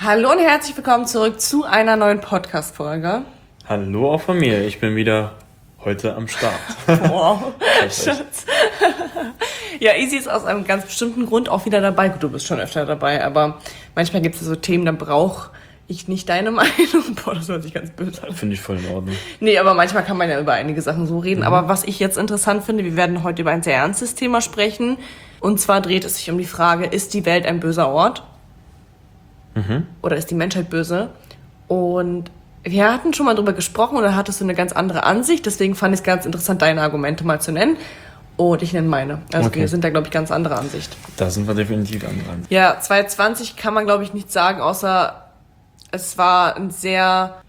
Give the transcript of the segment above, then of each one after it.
Hallo und herzlich willkommen zurück zu einer neuen Podcast-Folge. Hallo auch von mir, ich bin wieder heute am Start. Wow, Schatz. Ja, Easy ist aus einem ganz bestimmten Grund auch wieder dabei. Gut, du bist schon öfter dabei, aber manchmal gibt es so Themen, dann brauche ich nicht deine Meinung. Boah, das hört sich ganz böse an. Finde ich voll in Ordnung. Nee, aber manchmal kann man ja über einige Sachen so reden. Aber was ich jetzt interessant finde, wir werden heute über ein sehr ernstes Thema sprechen. Und zwar dreht es sich um die Frage, ist die Welt ein böser Ort? Oder ist die Menschheit böse? Und wir hatten schon mal drüber gesprochen und da hattest du eine ganz andere Ansicht. Deswegen fand ich es ganz interessant, deine Argumente mal zu nennen. Und ich nenne meine. Also okay. Wir sind da, glaube ich, ganz anderer Ansicht. Da sind wir definitiv anderer Ansicht. Ja, 2020 kann man, glaube ich, nichts sagen, außer es war ein sehr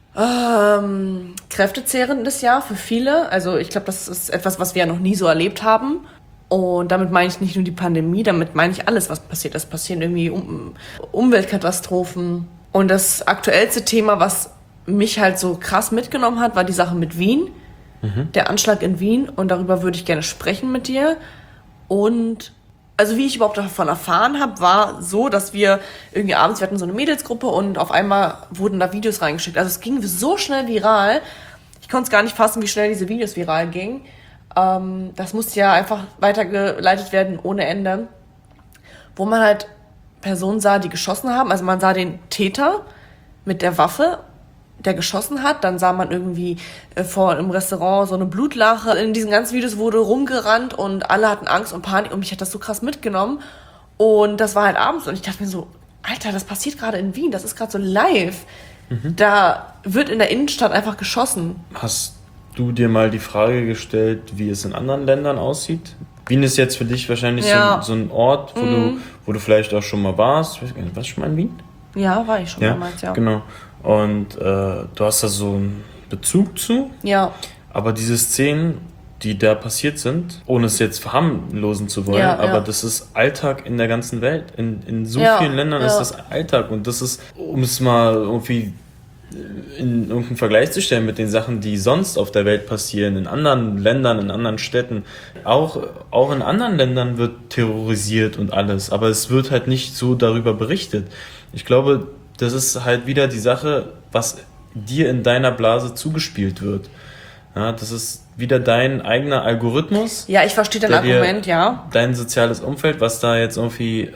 kräftezehrendes Jahr für viele. Also ich glaube, das ist etwas, was wir ja noch nie so erlebt haben. Und damit meine ich nicht nur die Pandemie, damit meine ich alles, was passiert. Es passieren irgendwie Umweltkatastrophen. Und das aktuellste Thema, was mich halt so krass mitgenommen hat, war die Sache mit Wien. Der Anschlag in Wien. Und darüber würde ich gerne sprechen mit dir. Und also wie ich überhaupt davon erfahren habe, war so, dass wir irgendwie abends, wir hatten so eine Mädelsgruppe und auf einmal wurden da Videos reingeschickt. Also es ging so schnell viral. Ich konnte es gar nicht fassen, wie schnell diese Videos viral gingen. Das musste ja einfach weitergeleitet werden ohne Ende, wo man halt Personen sah, die geschossen haben. Also man sah den Täter mit der Waffe, der geschossen hat. Dann sah man irgendwie vor im Restaurant so eine Blutlache. In diesen ganzen Videos wurde rumgerannt und alle hatten Angst und Panik. Und mich hat das so krass mitgenommen. Und das war halt abends und ich dachte mir so, Alter, das passiert gerade in Wien. Das ist gerade so live. Da wird in der Innenstadt einfach geschossen. Hast du dir mal die Frage gestellt, wie es in anderen Ländern aussieht? Wien ist jetzt für dich wahrscheinlich so ein Ort, wo du vielleicht auch schon mal warst. Ich weiß gar nicht, warst du schon mal in Wien? Ja, war ich schon damals, ja. Genau. Und du hast da so einen Bezug zu. Ja. Aber diese Szenen, die da passiert sind, ohne es jetzt verharmlosen zu wollen, aber das ist Alltag in der ganzen Welt. In so vielen Ländern ist das Alltag. Und das ist, um es mal irgendwie in irgendeinen Vergleich zu stellen mit den Sachen, die sonst auf der Welt passieren, in anderen Ländern, in anderen Städten. Auch in anderen Ländern wird terrorisiert und alles, aber es wird halt nicht so darüber berichtet. Ich glaube, das ist halt wieder die Sache, was dir in deiner Blase zugespielt wird. Ja, das ist wieder dein eigener Algorithmus. Ja, ich verstehe dein Argument, ja. Dein soziales Umfeld, was da jetzt irgendwie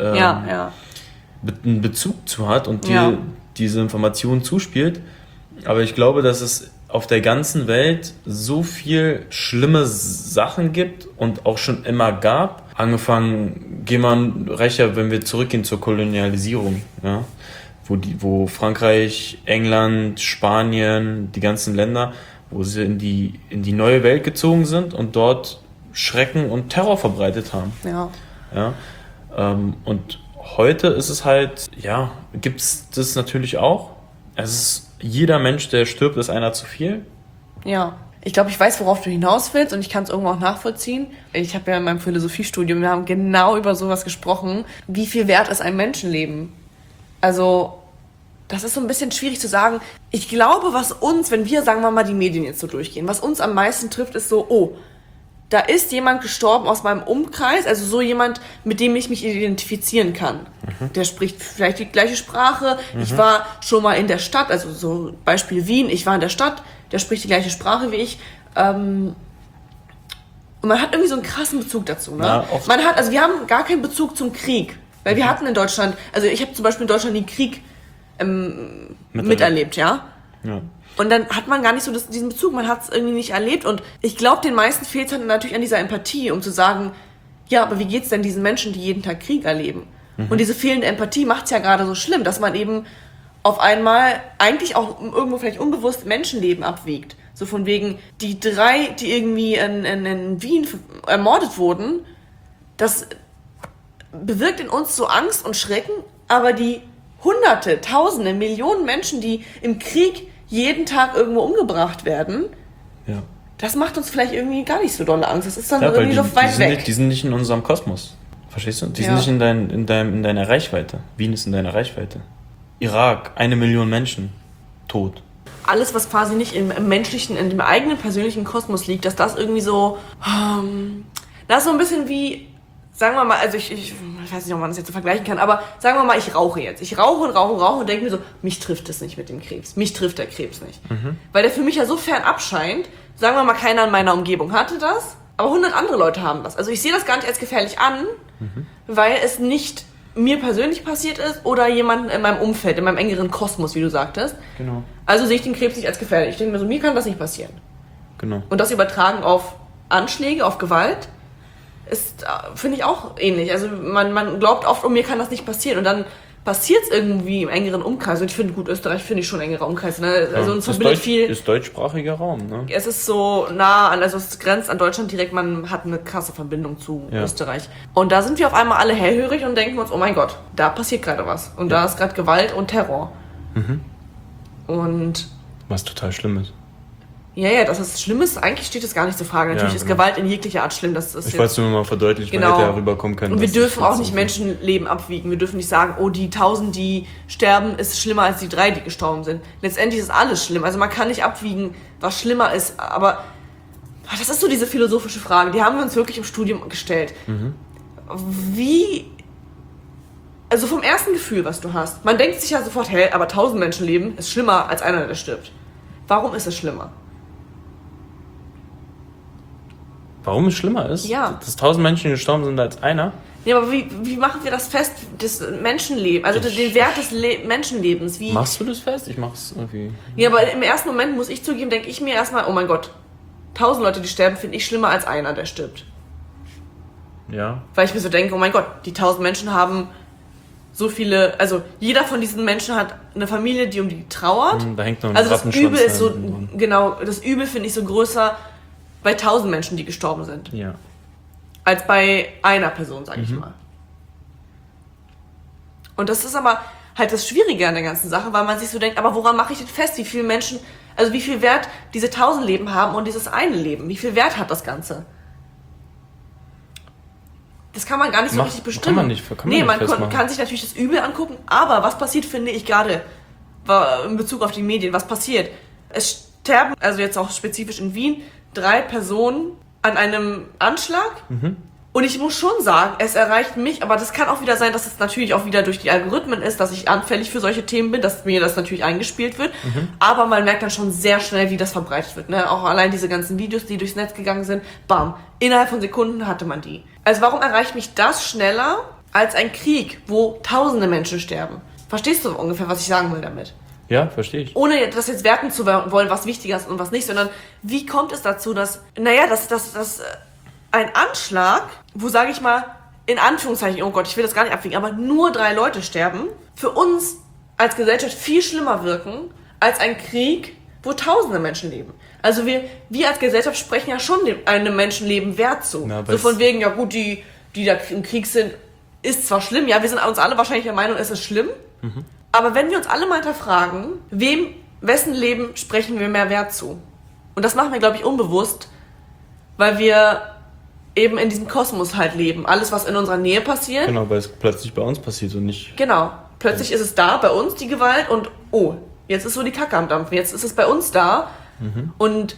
einen Bezug zu hat und dir diese Informationen zuspielt. Aber ich glaube, dass es auf der ganzen Welt so viel schlimme Sachen gibt und auch schon immer gab. Angefangen, wenn wir zurückgehen zur Kolonialisierung, ja, wo Frankreich, England, Spanien, die ganzen Länder, wo sie in die neue Welt gezogen sind und dort Schrecken und Terror verbreitet haben. Ja. Und heute ist es halt, gibt es das natürlich auch. Es ist jeder Mensch, der stirbt, ist einer zu viel. Ja. Ich glaube, ich weiß, worauf du hinaus willst und ich kann es irgendwo auch nachvollziehen. Ich habe ja in meinem Philosophiestudium, wir haben genau über sowas gesprochen. Wie viel wert ist ein Menschenleben? Also, das ist so ein bisschen schwierig zu sagen. Ich glaube, was uns, wenn wir, sagen wir mal, die Medien jetzt so durchgehen, was uns am meisten trifft, ist so, da ist jemand gestorben aus meinem Umkreis, also so jemand, mit dem ich mich identifizieren kann. Der spricht vielleicht die gleiche Sprache. Ich war schon mal in der Stadt, also so Beispiel Wien, ich war in der Stadt, der spricht die gleiche Sprache wie ich. Und man hat irgendwie so einen krassen Bezug dazu. Ne? Ja, wir haben gar keinen Bezug zum Krieg. Weil wir hatten in Deutschland, also ich habe zum Beispiel in Deutschland den Krieg miterlebt, ja. Und dann hat man gar nicht so diesen Bezug, man hat es irgendwie nicht erlebt. Und ich glaube, den meisten fehlt es halt natürlich an dieser Empathie, um zu sagen, ja, aber wie geht's denn diesen Menschen, die jeden Tag Krieg erleben? Und diese fehlende Empathie macht es ja gerade so schlimm, dass man eben auf einmal eigentlich auch irgendwo vielleicht unbewusst Menschenleben abwiegt. So von wegen, die 3, die irgendwie in Wien ermordet wurden, das bewirkt in uns so Angst und Schrecken, aber die Hunderte, Tausende, Millionen Menschen, die im Krieg jeden Tag irgendwo umgebracht werden, das macht uns vielleicht irgendwie gar nicht so dolle Angst. Das ist dann irgendwie so weit weg. Die sind nicht in unserem Kosmos. Verstehst du? Die sind nicht in deiner Reichweite. Wien ist in deiner Reichweite. Irak, 1 Million Menschen tot. Alles, was quasi nicht im menschlichen, in dem eigenen persönlichen Kosmos liegt, dass das irgendwie so, das ist so ein bisschen wie, sagen wir mal, also ich weiß nicht, ob man das jetzt so vergleichen kann, aber sagen wir mal, ich rauche jetzt. Ich rauche und denke mir so, mich trifft es nicht mit dem Krebs. Mich trifft der Krebs nicht. Weil der für mich ja so fernab scheint. Sagen wir mal, keiner in meiner Umgebung hatte das, aber 100 andere Leute haben das. Also ich sehe das gar nicht als gefährlich an, weil es nicht mir persönlich passiert ist oder jemanden in meinem Umfeld, in meinem engeren Kosmos, wie du sagtest. Genau. Also sehe ich den Krebs nicht als gefährlich. Ich denke mir so, mir kann das nicht passieren. Genau. Und das übertragen auf Anschläge, auf Gewalt, ist, finde ich, auch ähnlich. Also man glaubt oft, mir kann das nicht passieren. Und dann passiert es irgendwie im engeren Umkreis. Und ich finde, gut, Österreich finde ich schon engerer Umkreis. Ne? Also uns verbindet viel. Ist deutschsprachiger Raum, ne? Es ist so nah an, also es grenzt an Deutschland direkt, man hat eine krasse Verbindung zu Österreich. Und da sind wir auf einmal alle hellhörig und denken uns, oh mein Gott, da passiert gerade was. Und da ist gerade Gewalt und Terror. Und was total schlimm ist. Ja, das ist Schlimmes. Eigentlich steht es gar nicht zur Frage. Natürlich ist Gewalt in jeglicher Art schlimm. Das ist ich wollte es nur mal verdeutlichen, weil hätte ja rüberkommen können. Und wir dürfen auch nicht Menschenleben abwiegen. Wir dürfen nicht sagen, oh, die 1000, die sterben, ist schlimmer als die 3, die gestorben sind. Letztendlich ist alles schlimm. Also man kann nicht abwiegen, was schlimmer ist. Aber das ist so diese philosophische Frage. Die haben wir uns wirklich im Studium gestellt. Also vom ersten Gefühl, was du hast. Man denkt sich ja sofort, aber 1000 Menschenleben ist schlimmer als einer, der stirbt. Warum ist es schlimmer? Warum es schlimmer ist? Ja. Dass 1000 Menschen gestorben sind als einer? Ja, aber wie machen wir das fest, das Menschenleben, also den Wert des Menschenlebens? Wie machst du das fest? Ich mach's irgendwie. Ja, aber im ersten Moment, muss ich zugeben, denke ich mir erstmal, oh mein Gott, 1000 Leute, die sterben, finde ich schlimmer als einer, der stirbt. Ja. Weil ich mir so denke, oh mein Gott, die 1000 Menschen haben so viele, also jeder von diesen Menschen hat eine Familie, die um die trauert. Da hängt noch ein also das Übel ist so, dran. genau, das Übel finde ich so größer bei 1000 Menschen, die gestorben sind. Ja. Als bei einer Person, sage ich mal. Und das ist aber halt das Schwierige an der ganzen Sache, weil man sich so denkt, aber woran mache ich denn fest, wie viele Menschen, also wie viel Wert diese 1000 Leben haben und dieses eine Leben? Wie viel Wert hat das Ganze? Das kann man gar nicht so richtig bestimmen. Man kann sich natürlich das Übel angucken, aber was passiert, finde ich gerade in Bezug auf die Medien, was passiert? Es sterben, also jetzt auch spezifisch in Wien, 3 Personen an einem Anschlag. Und ich muss schon sagen, es erreicht mich, aber das kann auch wieder sein, dass es natürlich auch wieder durch die Algorithmen ist, dass ich anfällig für solche Themen bin, dass mir das natürlich eingespielt wird. Aber man merkt dann schon sehr schnell, wie das verbreitet wird. Ne? Auch allein diese ganzen Videos, die durchs Netz gegangen sind, bam, innerhalb von Sekunden hatte man die. Also warum erreicht mich das schneller als ein Krieg, wo tausende Menschen sterben? Verstehst du ungefähr, was ich sagen will damit? Ja, verstehe ich. Ohne das jetzt werten zu wollen, was wichtiger ist und was nicht, sondern wie kommt es dazu, dass ein Anschlag, wo, sage ich mal, in Anführungszeichen, oh Gott, ich will das gar nicht abwiegen, aber nur 3 Leute sterben, für uns als Gesellschaft viel schlimmer wirken, als ein Krieg, wo tausende Menschen leben. Also wir als Gesellschaft sprechen ja schon einem Menschenleben Wert zu. Na, so von wegen, ja gut, die da im Krieg sind, ist zwar schlimm, ja, wir sind uns alle wahrscheinlich der Meinung, es ist schlimm, aber wenn wir uns alle mal hinterfragen, wessen Leben sprechen wir mehr Wert zu? Und das machen wir, glaube ich, unbewusst, weil wir eben in diesem Kosmos halt leben. Alles, was in unserer Nähe passiert. Genau, weil es plötzlich bei uns passiert und nicht... Genau. Plötzlich ist es da, bei uns, die Gewalt, und oh, jetzt ist so die Kacke am Dampfen. Jetzt ist es bei uns da. Und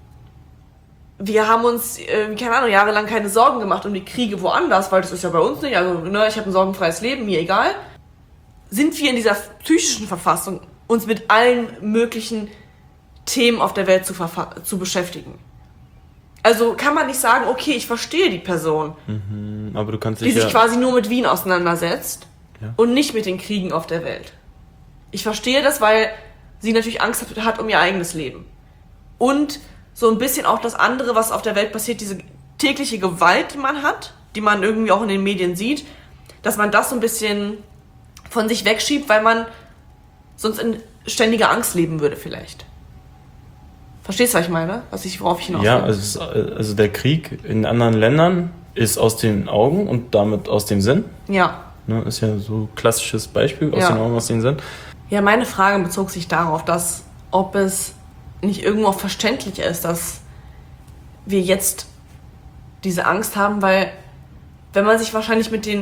wir haben uns, keine Ahnung, jahrelang keine Sorgen gemacht um die Kriege woanders, weil das ist ja bei uns nicht. Also, ne, ich habe ein sorgenfreies Leben, mir egal. Sind wir in dieser psychischen Verfassung, uns mit allen möglichen Themen auf der Welt zu beschäftigen. Also kann man nicht sagen, okay, ich verstehe die Person, aber du kannst die sich quasi nur mit Wien auseinandersetzt und nicht mit den Kriegen auf der Welt. Ich verstehe das, weil sie natürlich Angst hat um ihr eigenes Leben. Und so ein bisschen auch das andere, was auf der Welt passiert, diese tägliche Gewalt, die man hat, die man irgendwie auch in den Medien sieht, dass man das so ein bisschen von sich wegschiebt, weil man sonst in ständiger Angst leben würde vielleicht. Verstehst du, was ich meine? Worauf ich hinaus will? Ja, also der Krieg in anderen Ländern ist aus den Augen und damit aus dem Sinn. Ja. Ne, ist ja so ein klassisches Beispiel, aus den Augen, aus dem Sinn. Ja, meine Frage bezog sich darauf, ob es nicht irgendwo auch verständlich ist, dass wir jetzt diese Angst haben, weil wenn man sich wahrscheinlich mit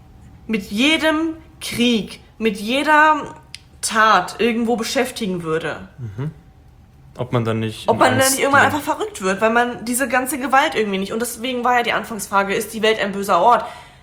jedem Krieg, mit jeder Tat irgendwo beschäftigen würde. Ob man dann nicht irgendwann einfach verrückt wird, weil man diese ganze Gewalt irgendwie nicht. Und deswegen war ja die Anfangsfrage, ist die Welt ein böser Ort?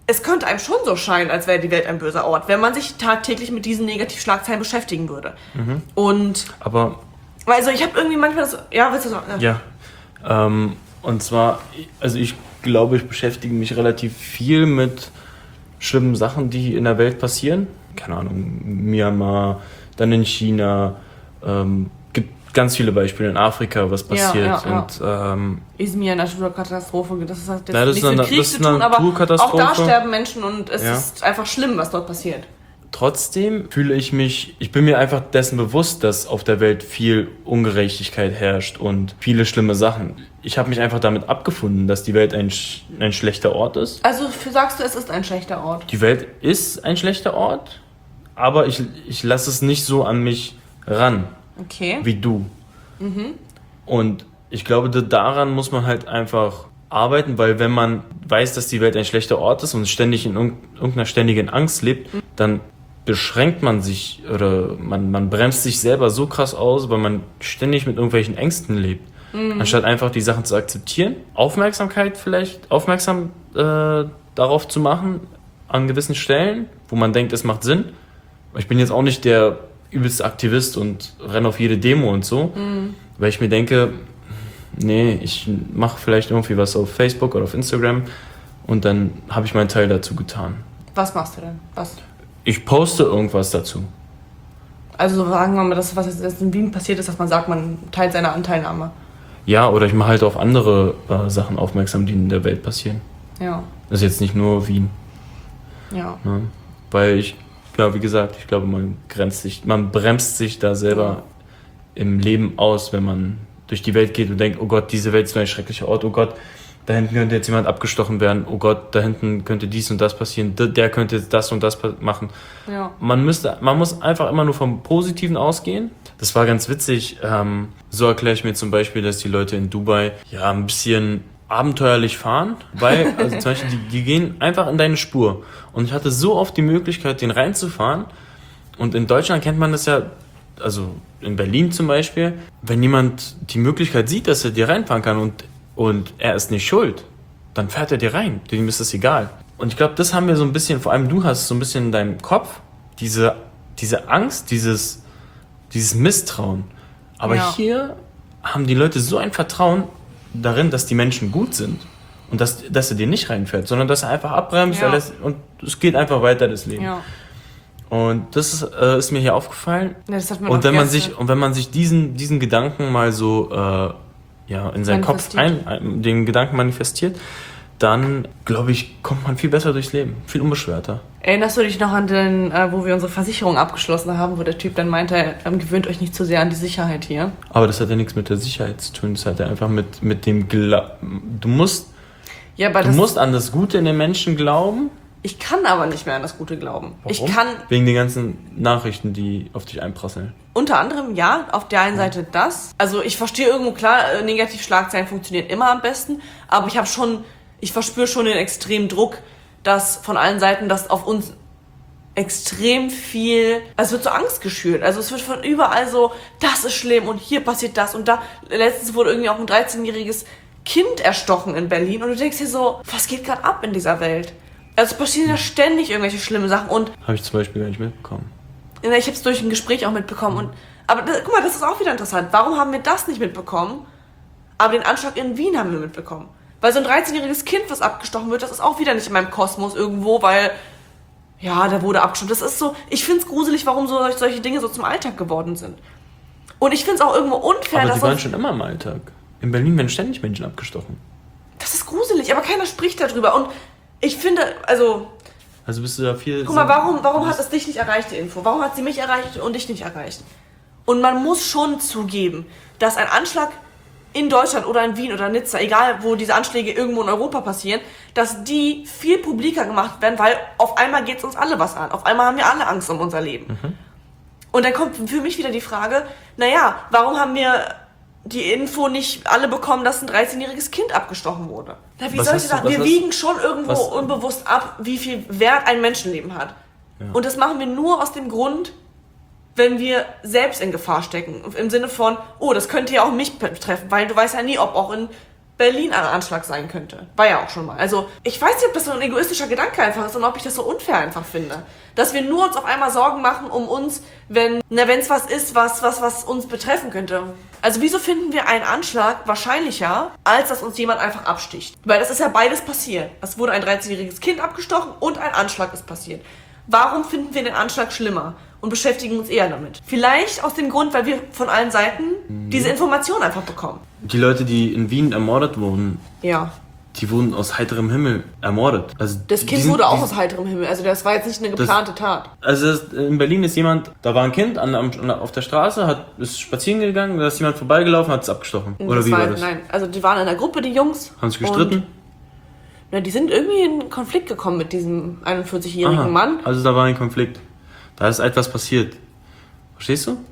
es könnte einem schon so scheinen, als wäre die Welt ein böser Ort, wenn man sich tagtäglich mit diesen Negativschlagzeilen beschäftigen würde. Und aber also ich habe irgendwie manchmal das... Ja, willst du sagen? Ja. Und zwar, also ich glaube, ich beschäftige mich relativ viel mit schlimmen Sachen, die in der Welt passieren. Keine Ahnung, Myanmar, dann in China, gibt ganz viele Beispiele in Afrika, was passiert. Und Izmir, Naturkatastrophe, das hat jetzt nichts mit Krieg zu tun, aber auch da sterben Menschen und es ist einfach schlimm, was dort passiert. Trotzdem ich bin mir einfach dessen bewusst, dass auf der Welt viel Ungerechtigkeit herrscht und viele schlimme Sachen. Ich habe mich einfach damit abgefunden, dass die Welt ein schlechter Ort ist. Also sagst du, es ist ein schlechter Ort? Die Welt ist ein schlechter Ort, aber ich lasse es nicht so an mich ran, wie du. Und ich glaube, daran muss man halt einfach arbeiten, weil wenn man weiß, dass die Welt ein schlechter Ort ist und ständig in irgendeiner ständigen Angst lebt, dann beschränkt man sich oder man bremst sich selber so krass aus, weil man ständig mit irgendwelchen Ängsten lebt. Anstatt einfach die Sachen zu akzeptieren, aufmerksam darauf zu machen, an gewissen Stellen, wo man denkt, es macht Sinn. Ich bin jetzt auch nicht der übelste Aktivist und renne auf jede Demo und so, weil ich mir denke, nee, ich mache vielleicht irgendwie was auf Facebook oder auf Instagram und dann habe ich meinen Teil dazu getan. Was machst du denn? Was? Ich poste irgendwas dazu. Also sagen wir mal, das, was jetzt in Wien passiert ist, dass man sagt, man teilt seine Anteilnahme. Ja, oder ich mache halt auf andere Sachen aufmerksam, die in der Welt passieren. Ja. Das ist jetzt nicht nur Wien. Ja. Weil wie gesagt, ich glaube, man bremst sich da selber im Leben aus, wenn man durch die Welt geht und denkt, oh Gott, diese Welt ist so ein schrecklicher Ort, oh Gott, da hinten könnte jetzt jemand abgestochen werden, oh Gott, da hinten könnte dies und das passieren, der könnte das und das machen. Ja. Man muss einfach immer nur vom Positiven ausgehen. Das war ganz witzig. So erkläre ich mir zum Beispiel, dass die Leute in Dubai ein bisschen abenteuerlich fahren, weil also zum Beispiel die gehen einfach in deine Spur. Und ich hatte so oft die Möglichkeit, den reinzufahren. Und in Deutschland kennt man das ja, also in Berlin zum Beispiel, wenn jemand die Möglichkeit sieht, dass er dir reinfahren kann und er ist nicht schuld, dann fährt er dir rein. Dem ist das egal. Und ich glaube, das haben wir so ein bisschen, vor allem du hast so ein bisschen in deinem Kopf, diese Angst, dieses Misstrauen. Aber hier haben die Leute so ein Vertrauen darin, dass die Menschen gut sind und dass er dir nicht reinfährt, sondern dass er einfach abbremst und es geht einfach weiter, das Leben. Ja. Und das ist mir hier aufgefallen. Ja, das hat man und wenn man sich diesen Gedanken mal so in seinen Kopf den Gedanken manifestiert, dann, glaube ich, kommt man viel besser durchs Leben, viel unbeschwerter. Erinnerst du dich noch an den, wo wir unsere Versicherung abgeschlossen haben, wo der Typ dann meinte, gewöhnt euch nicht zu sehr an die Sicherheit hier? Aber das hat ja nichts mit der Sicherheit zu tun, das hat ja einfach mit dem Du musst an das Gute in den Menschen glauben. Ich kann aber nicht mehr an das Gute glauben. Warum? Wegen den ganzen Nachrichten, die auf dich einprasseln. Unter anderem, auf der einen Seite das. Also ich verstehe irgendwo, klar, Negativschlagzeilen funktionieren immer am besten, aber ich verspüre schon den extremen Druck, dass von allen Seiten das auf uns extrem viel, es wird so Angst geschürt. Also es wird von überall so, das ist schlimm und hier passiert das und da. Letztens wurde irgendwie auch ein 13-jähriges Kind erstochen in Berlin und du denkst dir so, was geht gerade ab in dieser Welt? Also es passieren ja ständig irgendwelche schlimme Sachen und... Habe ich zum Beispiel gar nicht mitbekommen. Ich habe es durch ein Gespräch auch mitbekommen. Aber guck mal, das ist auch wieder interessant. Warum haben wir das nicht mitbekommen, aber den Anschlag in Wien haben wir mitbekommen? Weil so ein 13-jähriges Kind, was abgestochen wird, das ist auch wieder nicht in meinem Kosmos irgendwo, weil, da wurde abgestochen. Das ist so, ich finde es gruselig, warum solche Dinge so zum Alltag geworden sind. Und ich finde es auch irgendwo unfair, aber die waren schon immer im Alltag. In Berlin werden ständig Menschen abgestochen. Das ist gruselig, aber keiner spricht darüber. Und ich finde, also bist du da viel... Guck mal, warum hat es dich nicht erreicht, die Info? Warum hat sie mich erreicht und dich nicht erreicht? Und man muss schon zugeben, dass ein Anschlag in Deutschland oder in Wien oder Nizza, egal wo diese Anschläge irgendwo in Europa passieren, dass die viel publiker gemacht werden, weil auf einmal geht es uns alle was an. Auf einmal haben wir alle Angst um unser Leben. Und dann kommt für mich wieder die Frage, warum haben wir die Info nicht alle bekommen, dass ein 13-jähriges Kind abgestochen wurde? Wie soll ich sagen? Wir wiegen schon irgendwo unbewusst ab, wie viel Wert ein Menschenleben hat. Ja. Und das machen wir nur aus dem Grund, wenn wir selbst in Gefahr stecken. Im Sinne von, das könnte ja auch mich betreffen, weil du weißt ja nie, ob auch in Berlin ein Anschlag sein könnte. War ja auch schon mal. Also ich weiß nicht, ob das so ein egoistischer Gedanke einfach ist und ob ich das so unfair einfach finde. Dass wir nur uns auf einmal Sorgen machen um uns, wenn es was ist, was uns betreffen könnte. Also wieso finden wir einen Anschlag wahrscheinlicher, als dass uns jemand einfach absticht? Weil das ist ja beides passiert. Es wurde ein 13-jähriges Kind abgestochen und ein Anschlag ist passiert. Warum finden wir den Anschlag schlimmer und beschäftigen uns eher damit? Vielleicht aus dem Grund, weil wir von allen Seiten diese Information einfach bekommen. Die Leute, die in Wien ermordet wurden, die wurden aus heiterem Himmel ermordet. Also das Kind wurde auch aus heiterem Himmel, also das war jetzt nicht eine geplante Tat. Also in Berlin ist jemand, da war ein Kind auf der Straße, ist spazieren gegangen, da ist jemand vorbeigelaufen, hat es abgestochen. Oder wie war das? Nein, also die waren in einer Gruppe, die Jungs. Haben sich gestritten? Die sind irgendwie in Konflikt gekommen mit diesem 41-jährigen Mann. Also da war ein Konflikt. Da ist etwas passiert. Verstehst du?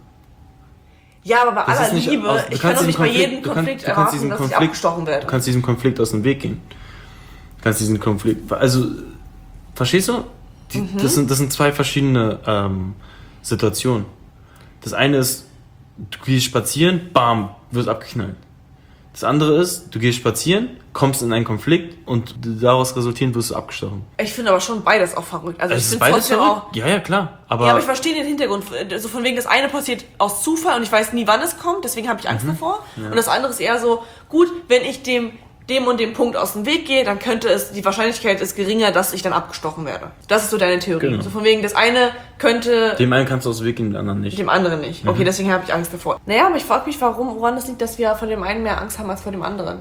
Ja, aber bei aller Liebe, ich kann doch nicht bei jedem Konflikt erwarten, dass ich abgestochen werde. Du kannst diesem Konflikt aus dem Weg gehen. Du kannst diesen Konflikt... Also, verstehst du? Das sind zwei verschiedene Situationen. Das eine ist, du gehst spazieren, bam, wirst abgeknallt. Das andere ist, du gehst spazieren, kommst in einen Konflikt und daraus resultierend wirst du abgestochen. Ich finde aber schon beides auch verrückt. Also ich finde beides verrückt? Auch, ja, klar. Aber ich verstehe den Hintergrund. So von wegen, das eine passiert aus Zufall und ich weiß nie, wann es kommt, deswegen habe ich Angst davor. Ja. Und das andere ist eher so, gut, wenn ich dem und dem Punkt aus dem Weg gehe, dann die Wahrscheinlichkeit ist geringer, dass ich dann abgestochen werde. Das ist so deine Theorie. Genau. So von wegen, das eine könnte... Dem einen kannst du aus dem Weg gehen, dem anderen nicht. Dem anderen nicht. Okay, deswegen habe ich Angst davor. Naja, aber ich frage mich, woran das liegt, dass wir von dem einen mehr Angst haben als vor dem anderen.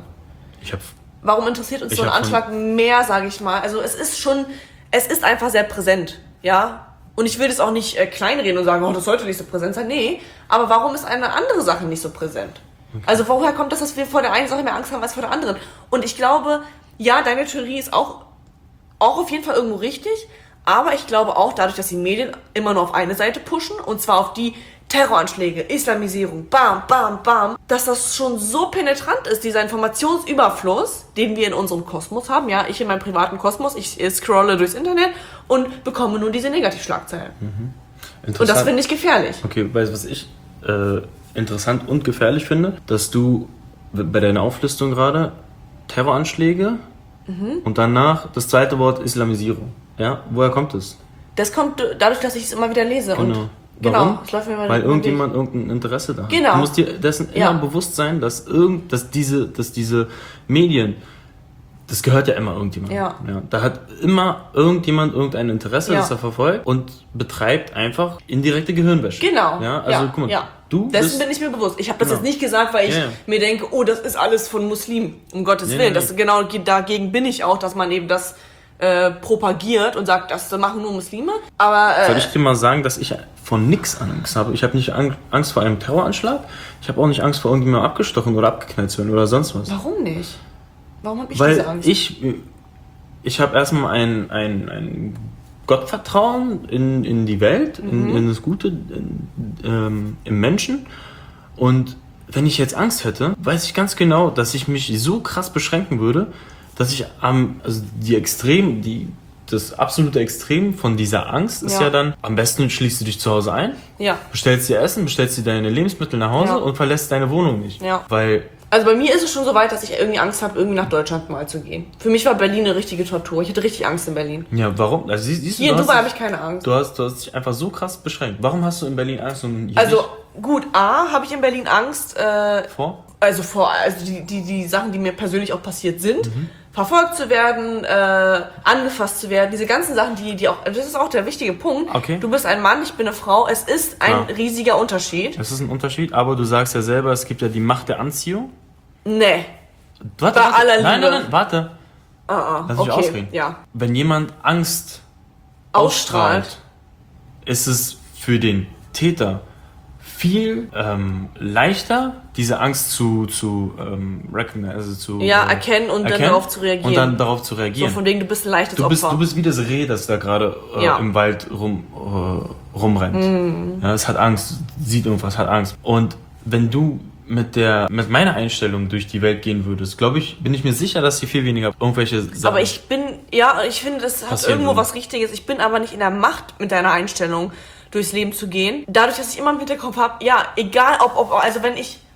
Warum interessiert uns so ein Anschlag mehr, sage ich mal? Also es ist einfach sehr präsent, ja? Und ich will das auch nicht kleinreden und sagen, das sollte nicht so präsent sein. Nee, aber warum ist eine andere Sache nicht so präsent? Okay. Also woher kommt das, dass wir vor der einen Sache mehr Angst haben als vor der anderen? Und ich glaube, ja, deine Theorie ist auch auf jeden Fall irgendwo richtig, aber ich glaube auch, dadurch, dass die Medien immer nur auf eine Seite pushen, und zwar auf die Terroranschläge, Islamisierung, bam, bam, bam, dass das schon so penetrant ist, dieser Informationsüberfluss, den wir in unserem Kosmos haben. Ja, ich in meinem privaten Kosmos, ich scrolle durchs Internet und bekomme nur diese Negativschlagzeilen. Und das finde ich gefährlich. Okay, weißt du, was ich interessant und gefährlich finde? Dass du bei deiner Auflistung gerade Terroranschläge und danach das zweite Wort Islamisierung. Ja, woher kommt das? Das kommt dadurch, dass ich es immer wieder lese. Genau. Warum? Weil irgendjemand irgendein Interesse da hat. Genau. Du musst dir dessen immer bewusst sein, dass diese Medien, das gehört ja immer irgendjemandem. Ja. Da hat immer irgendjemand irgendein Interesse, das er verfolgt und betreibt einfach indirekte Gehirnwäsche. Genau. Ja, also guck mal, dessen bin ich mir bewusst. Ich habe das jetzt nicht gesagt, weil ich mir denke, das ist alles von Muslimen, um Gottes Willen. Das genau dagegen bin ich auch, dass man eben das propagiert und sagt, das machen nur Muslime. Aber soll ich dir mal sagen, dass ich von nix Angst habe? Ich habe nicht Angst vor einem Terroranschlag. Ich habe auch nicht Angst vor irgendjemandem abgestochen oder abgeknallt zu werden oder sonst was. Warum nicht? Warum habe ich diese Angst? Ich habe erstmal ein Gottvertrauen in die Welt, in das Gute, im Menschen. Und wenn ich jetzt Angst hätte, weiß ich ganz genau, dass ich mich so krass beschränken würde, dass ich das absolute Extrem von dieser Angst ist ja dann, am besten schließt du dich zu Hause ein, bestellst dir Essen, bestellst dir deine Lebensmittel nach Hause und verlässt deine Wohnung nicht. Ja. Also bei mir ist es schon so weit, dass ich irgendwie Angst habe, irgendwie nach Deutschland mal zu gehen. Für mich war Berlin eine richtige Tortur. Ich hatte richtig Angst in Berlin. Ja, warum? Also siehst du, hier in Dubai habe ich keine Angst. Du hast dich einfach so krass beschränkt. Warum hast du in Berlin Angst und hier Also nicht? Gut, habe ich in Berlin Angst vor? Also die Sachen, die mir persönlich auch passiert sind. Verfolgt zu werden, angefasst zu werden, diese ganzen Sachen, die auch, das ist auch der wichtige Punkt. Okay. Du bist ein Mann, ich bin eine Frau, es ist ein riesiger Unterschied. Es ist ein Unterschied, aber du sagst ja selber, es gibt ja die Macht der Anziehung. Nee. Warte. Aller Liebe. Nein, warte. Lass mich ausreden. Ja. Wenn jemand Angst ausstrahlt, ist es für den Täter viel leichter, diese Angst zu recognize, also zu erkennen und dann darauf zu reagieren. So von wegen, du bist ein leichtes Opfer. Du bist wie das Reh, das da gerade im Wald rumrennt. Ja, es hat Angst, sieht irgendwas, hat Angst. Und wenn du mit meiner Einstellung durch die Welt gehen würdest, bin ich mir sicher, dass hier viel weniger irgendwelche Sachen... Aber ich finde, das hat irgendwo was Richtiges. Ich bin aber nicht in der Macht mit deiner Einstellung durchs Leben zu gehen. Dadurch, dass ich immer im Hinterkopf habe, egal ob also wenn ich... Das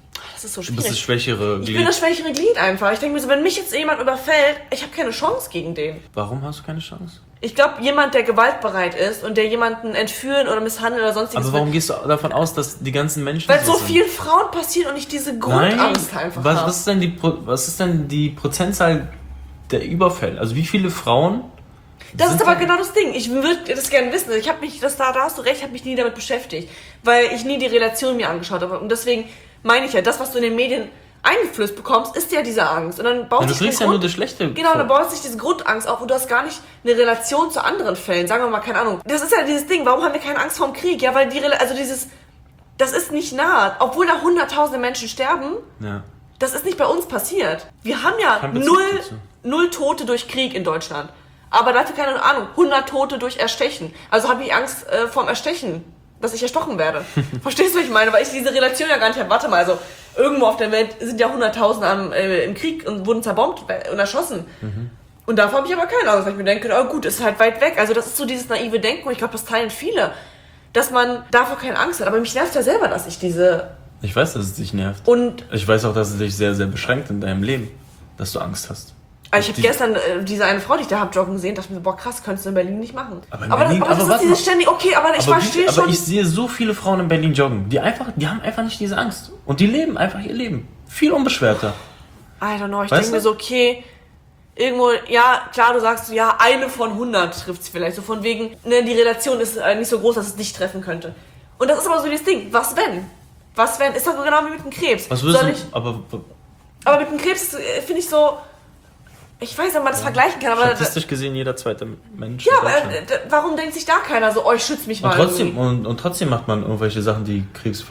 das ist so Du schwierig. bist das schwächere Glied. Ich bin das schwächere Glied einfach. Ich denke mir so, wenn mich jetzt jemand überfällt, ich habe keine Chance gegen den. Warum hast du keine Chance? Ich glaube, jemand, der gewaltbereit ist und der jemanden entführen oder misshandeln oder sonstiges... Aber warum gehst du davon aus, dass die ganzen Menschen weil so so sind? vielen Frauen passiert und ich diese Grundangst einfach habe. Was ist denn die Prozentzahl der Überfälle? Also wie viele Frauen... Das ist aber genau das Ding. Ich würde das gerne wissen. Ich habe mich, da hast du recht, habe mich nie damit beschäftigt, weil ich nie die Relation mir angeschaut habe. Und deswegen meine ich ja, das, was du in den Medien eingeflößt bekommst, ist ja diese Angst. Und dann baut du kriegst ja nur das Schlechte. Genau, dann baut sich diese Grundangst auf und du hast gar nicht eine Relation zu anderen Fällen. Sagen wir mal, keine Ahnung. Das ist ja dieses Ding. Warum haben wir keine Angst vor dem Krieg? Ja, weil das ist nicht nah. Obwohl da hunderttausende Menschen sterben, das ist nicht bei uns passiert. Wir haben ja null Tote durch Krieg in Deutschland. Aber dafür, keine Ahnung, 100 Tote durch Erstechen. Also habe ich Angst vorm Erstechen, dass ich erstochen werde. Verstehst du, was ich meine? Weil ich diese Relation ja gar nicht habe. Warte mal, also irgendwo auf der Welt sind ja Hunderttausende im Krieg und wurden zerbombt und erschossen. Und davor habe ich aber keine Angst, weil ich mir denke, oh gut, ist halt weit weg. Also das ist so dieses naive Denken und ich glaube, das teilen viele, dass man davor keine Angst hat. Aber mich nervt ja selber, dass ich diese... Ich weiß, dass es dich nervt. Und ich weiß auch, dass es dich sehr, sehr beschränkt in deinem Leben, dass du Angst hast. Also ich habe gestern diese eine Frau, die ich da habe joggen gesehen, dachte mir, boah krass, könntest du in Berlin nicht machen. Aber das ist dieses ständig, okay, aber ich verstehe schon. Aber ich sehe so viele Frauen in Berlin joggen, die haben einfach nicht diese Angst. Und die leben einfach ihr Leben. Viel unbeschwerter. I don't know, ich denke mir so, okay, irgendwo, ja, klar, du sagst so, ja, eine von 100 trifft es vielleicht. So von wegen, ne, die Relation ist nicht so groß, dass es dich treffen könnte. Und das ist aber so dieses Ding, was wenn? Was wenn? Ist doch genau wie mit dem Krebs. Was würdest du, aber mit dem Krebs finde ich so... Ich weiß nicht, ob man das vergleichen kann, aber... Statistisch gesehen jeder zweite Mensch. Ja, aber warum denkt sich da keiner so, oh, ich schütze mich mal und trotzdem macht man irgendwelche Sachen, die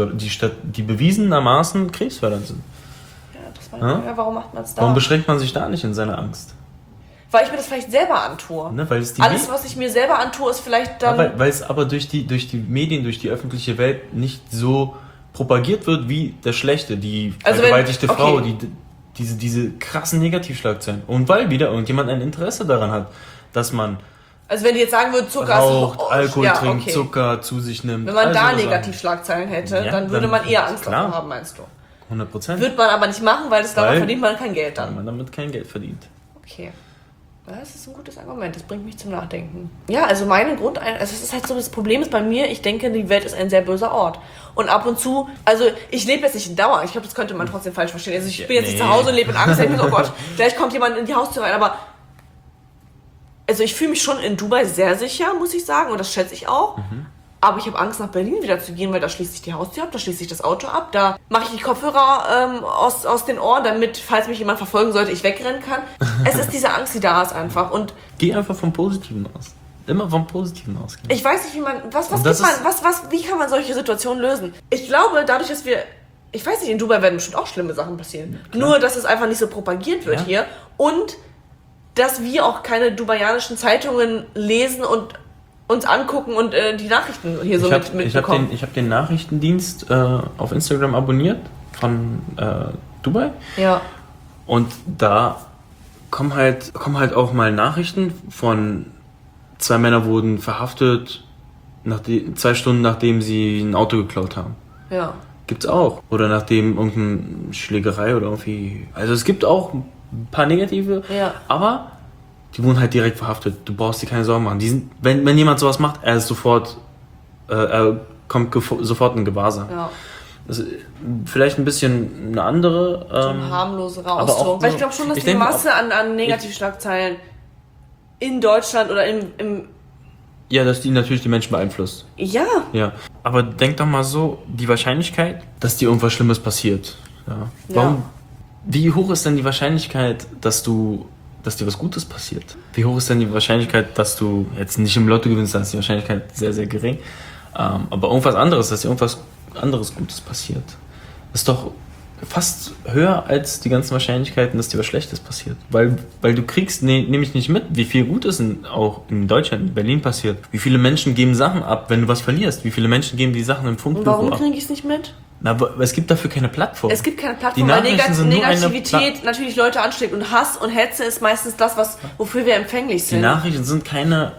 die bewiesenermaßen krebsfördernd sind. Ja, das war ja, warum macht man es da? Warum beschränkt man sich da nicht in seiner Angst? Weil ich mir das vielleicht selber antue. Ne, weil es alles, was ich mir selber antue, ist vielleicht dann... Ja, weil es aber durch die Medien, durch die öffentliche Welt nicht so propagiert wird wie das Schlechte, die vergewaltigte Frau, diese krassen Negativschlagzeilen. Und weil wieder irgendjemand ein Interesse daran hat, dass man... Also wenn die jetzt sagen würde, Zucker raucht, Alkohol trinkt, Zucker zu sich nimmt. Wenn man da Negativschlagzeilen hätte, dann würde man eher Angst davor haben, meinst du? 100%. Würde man aber nicht machen, weil damit verdient man kein Geld dann. Weil man damit kein Geld verdient. Okay. Das ist ein gutes Argument, das bringt mich zum Nachdenken. Ja, also es ist halt so, das Problem ist bei mir, ich denke, die Welt ist ein sehr böser Ort. Und ab und zu, also ich lebe jetzt nicht in Dauer, ich glaube, das könnte man trotzdem falsch verstehen. Also ich bin jetzt nicht zu Hause und lebe in Angst, ich denke, oh Gott, gleich kommt jemand in die Haustür rein, aber also ich fühle mich schon in Dubai sehr sicher, muss ich sagen, und das schätze ich auch. Aber ich habe Angst, nach Berlin wieder zu gehen, weil da schließt sich die Haustür ab, da schließt sich das Auto ab, da mache ich die Kopfhörer aus den Ohren, damit, falls mich jemand verfolgen sollte, ich wegrennen kann. Es ist diese Angst, die da ist einfach. Und geh einfach vom Positiven aus. Immer vom Positiven ausgehen. Ich weiß nicht, wie man, wie kann man solche Situationen lösen? Ich glaube, dadurch, dass ich weiß nicht, in Dubai werden bestimmt auch schlimme Sachen passieren. Ja, nur, dass es einfach nicht so propagiert wird hier. Und, dass wir auch keine dubaianischen Zeitungen lesen und uns angucken und die Nachrichten hier so mitbekommen. Ich habe den Nachrichtendienst auf Instagram abonniert von Dubai. Ja. Und da kommen halt auch mal Nachrichten von 2 Männer wurden verhaftet 2 Stunden nachdem sie ein Auto geklaut haben. Ja. Gibt's auch. Oder nachdem irgendeine Schlägerei oder irgendwie. Also es gibt auch ein paar negative, aber die wurden halt direkt verhaftet. Du brauchst dir keine Sorgen machen. Wenn jemand sowas macht, er kommt sofort in Gewahrsam. Ja. Das ist vielleicht ein bisschen eine andere... eine harmlosere Ausdruck. Weil ich glaube schon, dass die Masse an Negativschlagzeilen in Deutschland oder im... Ja, dass die natürlich die Menschen beeinflusst. Ja. Aber denk doch mal so, die Wahrscheinlichkeit, dass dir irgendwas Schlimmes passiert. Ja. Wie hoch ist denn die Wahrscheinlichkeit, dass dir was Gutes passiert? Wie hoch ist denn die Wahrscheinlichkeit, dass du jetzt nicht im Lotto gewinnst? Dann ist die Wahrscheinlichkeit sehr, sehr gering. Aber irgendwas anderes, dass dir irgendwas anderes Gutes passiert, ist doch fast höher als die ganzen Wahrscheinlichkeiten, dass dir was Schlechtes passiert. Weil du kriegst nämlich nicht mit, wie viel Gutes auch in Deutschland, in Berlin passiert. Wie viele Menschen geben Sachen ab, wenn du was verlierst? Wie viele Menschen geben die Sachen im Funkbüro ab? Und warum kriege ich es nicht mit? Aber es gibt dafür keine Plattform. Es gibt keine Plattform, weil Negativität natürlich Leute ansteckt. Und Hass und Hetze ist meistens das, wofür wir empfänglich sind. Die Nachrichten sind keine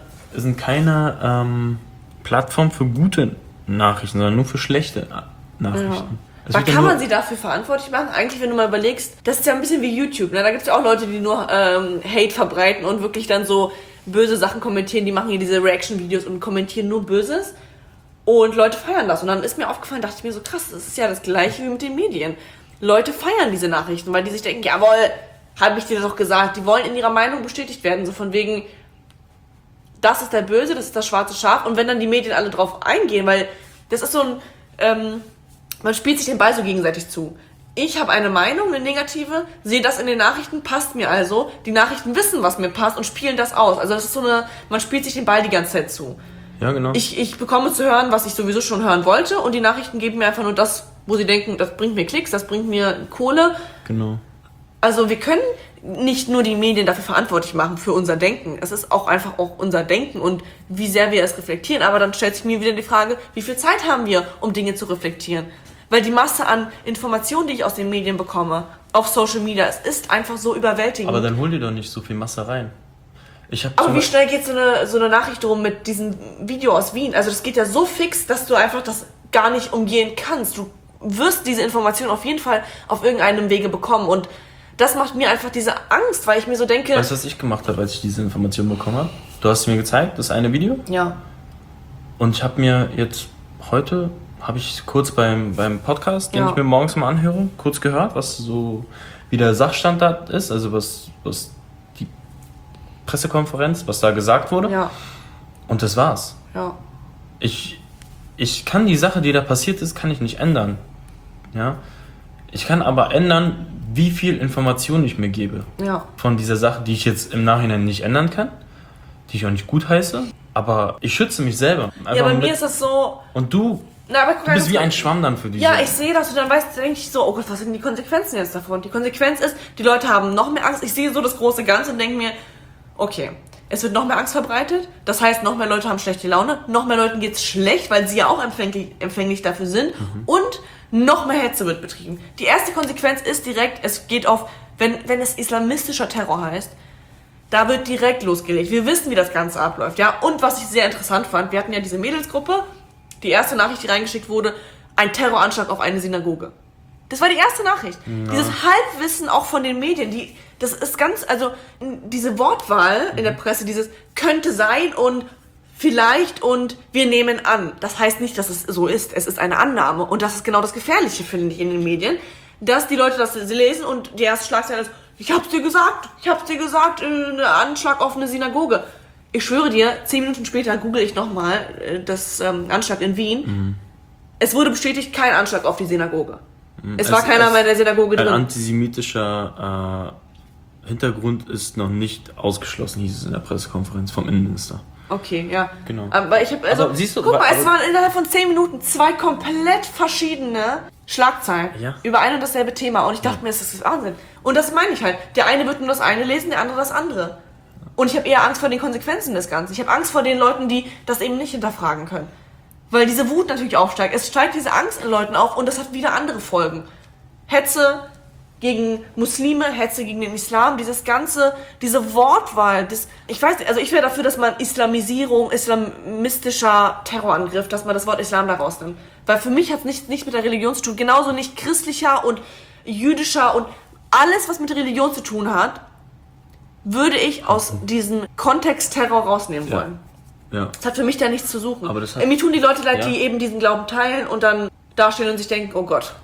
Plattform für gute Nachrichten, sondern nur für schlechte Nachrichten. Ja. Kann man sie dafür verantwortlich machen? Eigentlich, wenn du mal überlegst, das ist ja ein bisschen wie YouTube, ne? Da gibt es ja auch Leute, die nur Hate verbreiten und wirklich dann so böse Sachen kommentieren. Die machen hier diese Reaction-Videos und kommentieren nur Böses. Und Leute feiern das. Und dann ist mir aufgefallen, dachte ich mir so, krass, das ist ja das Gleiche wie mit den Medien. Leute feiern diese Nachrichten, weil die sich denken, jawohl, habe ich dir doch gesagt. Die wollen in ihrer Meinung bestätigt werden. So von wegen, das ist der Böse, das ist das schwarze Schaf. Und wenn dann die Medien alle drauf eingehen, weil das ist so ein, man spielt sich den Ball so gegenseitig zu. Ich habe eine Meinung, eine negative, sehe das in den Nachrichten, passt mir also. Die Nachrichten wissen, was mir passt und spielen das aus. Also das ist so man spielt sich den Ball die ganze Zeit zu. Ja, genau. Ich bekomme zu hören, was ich sowieso schon hören wollte und die Nachrichten geben mir einfach nur das, wo sie denken, das bringt mir Klicks, das bringt mir Kohle. Genau. Also wir können nicht nur die Medien dafür verantwortlich machen, für unser Denken. Es ist auch einfach auch unser Denken und wie sehr wir es reflektieren. Aber dann stellt sich mir wieder die Frage, wie viel Zeit haben wir, um Dinge zu reflektieren? Weil die Masse an Informationen, die ich aus den Medien bekomme, auf Social Media, es ist einfach so überwältigend. Aber dann hol dir doch nicht so viel Masse rein. Aber wie schnell geht so eine Nachricht rum mit diesem Video aus Wien? Also das geht ja so fix, dass du einfach das gar nicht umgehen kannst. Du wirst diese Information auf jeden Fall auf irgendeinem Wege bekommen und das macht mir einfach diese Angst, weil ich mir so denke... Weißt du, was ich gemacht habe, als ich diese Information bekommen habe? Du hast mir gezeigt, das eine Video. Ja. Und ich habe mir jetzt heute, habe ich kurz beim Podcast, den ich mir morgens mal anhöre, kurz gehört, was so, wie der Sachstand da ist, also was die Pressekonferenz, was da gesagt wurde. Ja. Und das war's. Ja. Ich kann die Sache, die da passiert ist, kann ich nicht ändern. Ja. Ich kann aber ändern, wie viel Information ich mir gebe. Ja. Von dieser Sache, die ich jetzt im Nachhinein nicht ändern kann, die ich auch nicht gut heiße, aber ich schütze mich selber. Einfach bei mir ist das so... Und du bist wie ein Schwamm dann für diese... Ja, ich sehe das und dann denke ich so, oh Gott, was sind die Konsequenzen jetzt davon? Die Konsequenz ist, die Leute haben noch mehr Angst. Ich sehe so das große Ganze und denke mir, okay, es wird noch mehr Angst verbreitet, das heißt, noch mehr Leute haben schlechte Laune, noch mehr Leuten geht's schlecht, weil sie ja auch empfänglich dafür sind und noch mehr Hetze wird betrieben. Die erste Konsequenz ist direkt, es geht auf, wenn es islamistischer Terror heißt, da wird direkt losgelegt. Wir wissen, wie das Ganze abläuft, ja. Und was ich sehr interessant fand, wir hatten ja diese Mädelsgruppe, die erste Nachricht, die reingeschickt wurde, ein Terroranschlag auf eine Synagoge. Das war die erste Nachricht. Ja. Dieses Halbwissen auch von den Medien, das ist ganz, also diese Wortwahl in der Presse, dieses könnte sein und vielleicht und wir nehmen an. Das heißt nicht, dass es so ist. Es ist eine Annahme. Und das ist genau das Gefährliche, finde ich, in den Medien, dass die Leute das lesen und die erste Schlagzeile ist, ich hab's dir gesagt, ein Anschlag auf eine Synagoge. Ich schwöre dir, 10 Minuten später google ich nochmal das Anschlag in Wien. Mhm. Es wurde bestätigt, kein Anschlag auf die Synagoge. Es war keiner mehr in der Synagoge drin. Ein antisemitischer Hintergrund ist noch nicht ausgeschlossen, hieß es in der Pressekonferenz vom Innenminister. Okay, ja. Genau. Aber ich habe also, siehst du, guck mal, es waren innerhalb von 10 Minuten 2 komplett verschiedene Schlagzeilen über ein und dasselbe Thema. Und ich dachte mir, das ist Wahnsinn. Und das meine ich halt. Der eine wird nur das eine lesen, der andere das andere. Und ich habe eher Angst vor den Konsequenzen des Ganzen. Ich habe Angst vor den Leuten, die das eben nicht hinterfragen können. Weil diese Wut natürlich aufsteigt. Es steigt diese Angst in Leuten auf und das hat wieder andere Folgen. Hetze gegen Muslime, Hetze gegen den Islam, diese Wortwahl, ich weiß nicht, also ich wäre dafür, dass man Islamisierung, islamistischer Terrorangriff, dass man das Wort Islam da rausnimmt. Weil für mich hat es nichts mit der Religion zu tun, genauso nicht christlicher und jüdischer und alles, was mit Religion zu tun hat, würde ich aus diesem Kontext Terror rausnehmen wollen. Ja. Das hat für mich da nichts zu suchen. Aber das mir tun die Leute leid, die eben diesen Glauben teilen und dann dastehen und sich denken, oh Gott,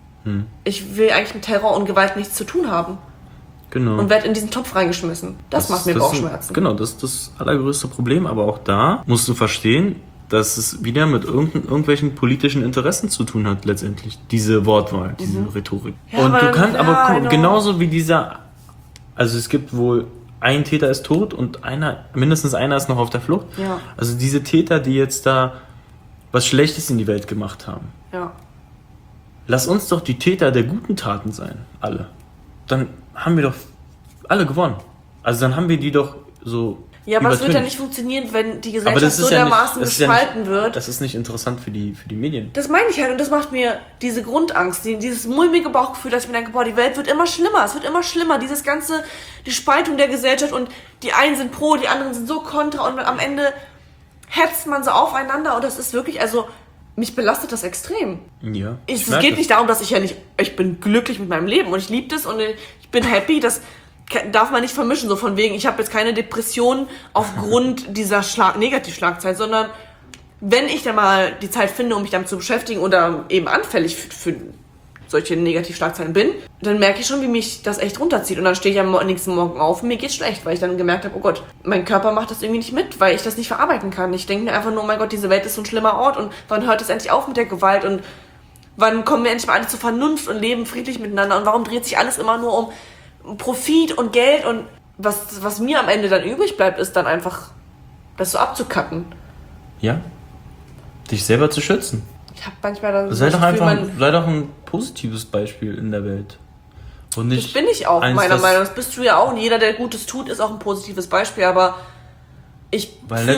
ich will eigentlich mit Terror und Gewalt nichts zu tun haben. Genau. Und werde in diesen Topf reingeschmissen. Das macht mir Bauchschmerzen. Genau, das ist das allergrößte Problem. Aber auch da musst du verstehen, dass es wieder mit irgendwelchen politischen Interessen zu tun hat, letztendlich. Diese Wortwahl, diese Rhetorik. Ja, und du kannst genauso wie dieser, also es gibt wohl, ein Täter ist tot und mindestens einer ist noch auf der Flucht. Ja. Also diese Täter, die jetzt da was Schlechtes in die Welt gemacht haben. Ja. Lass uns doch die Täter der guten Taten sein, alle. Dann haben wir doch alle gewonnen. Also dann haben wir die doch so. Ja, aber das wird ja nicht funktionieren, wenn die Gesellschaft so dermaßen gespalten wird. Das ist nicht interessant für die Medien. Das meine ich halt und das macht mir diese Grundangst, dieses mulmige Bauchgefühl, dass ich mir denke, boah, die Welt wird immer schlimmer, es wird immer schlimmer. Dieses ganze, die Spaltung der Gesellschaft und die einen sind pro, die anderen sind so kontra und am Ende hetzt man so aufeinander und das ist wirklich, also mich belastet das extrem. Ja. Es geht nicht darum, dass ich bin glücklich mit meinem Leben und ich liebe das und ich bin happy, das darf man nicht vermischen, so von wegen, ich habe jetzt keine Depression aufgrund dieser Negativschlagzeit, sondern wenn ich dann mal die Zeit finde, um mich damit zu beschäftigen oder eben anfällig für solche Negativschlagzeilen bin, dann merke ich schon, wie mich das echt runterzieht. Und dann stehe ich am nächsten Morgen auf und mir geht's schlecht, weil ich dann gemerkt habe, oh Gott, mein Körper macht das irgendwie nicht mit, weil ich das nicht verarbeiten kann. Ich denke mir einfach nur, oh mein Gott, diese Welt ist so ein schlimmer Ort und wann hört es endlich auf mit der Gewalt und wann kommen wir endlich mal alle zur Vernunft und leben friedlich miteinander und warum dreht sich alles immer nur um Profit und Geld und was mir am Ende dann übrig bleibt, ist dann einfach das so abzukacken. Ja. Dich selber zu schützen. Ich habe manchmal dann sei doch ein positives Beispiel in der Welt. Und nicht das bin ich auch, meiner Meinung nach. Das bist du ja auch. Und jeder, der Gutes tut, ist auch ein positives Beispiel. Aber ich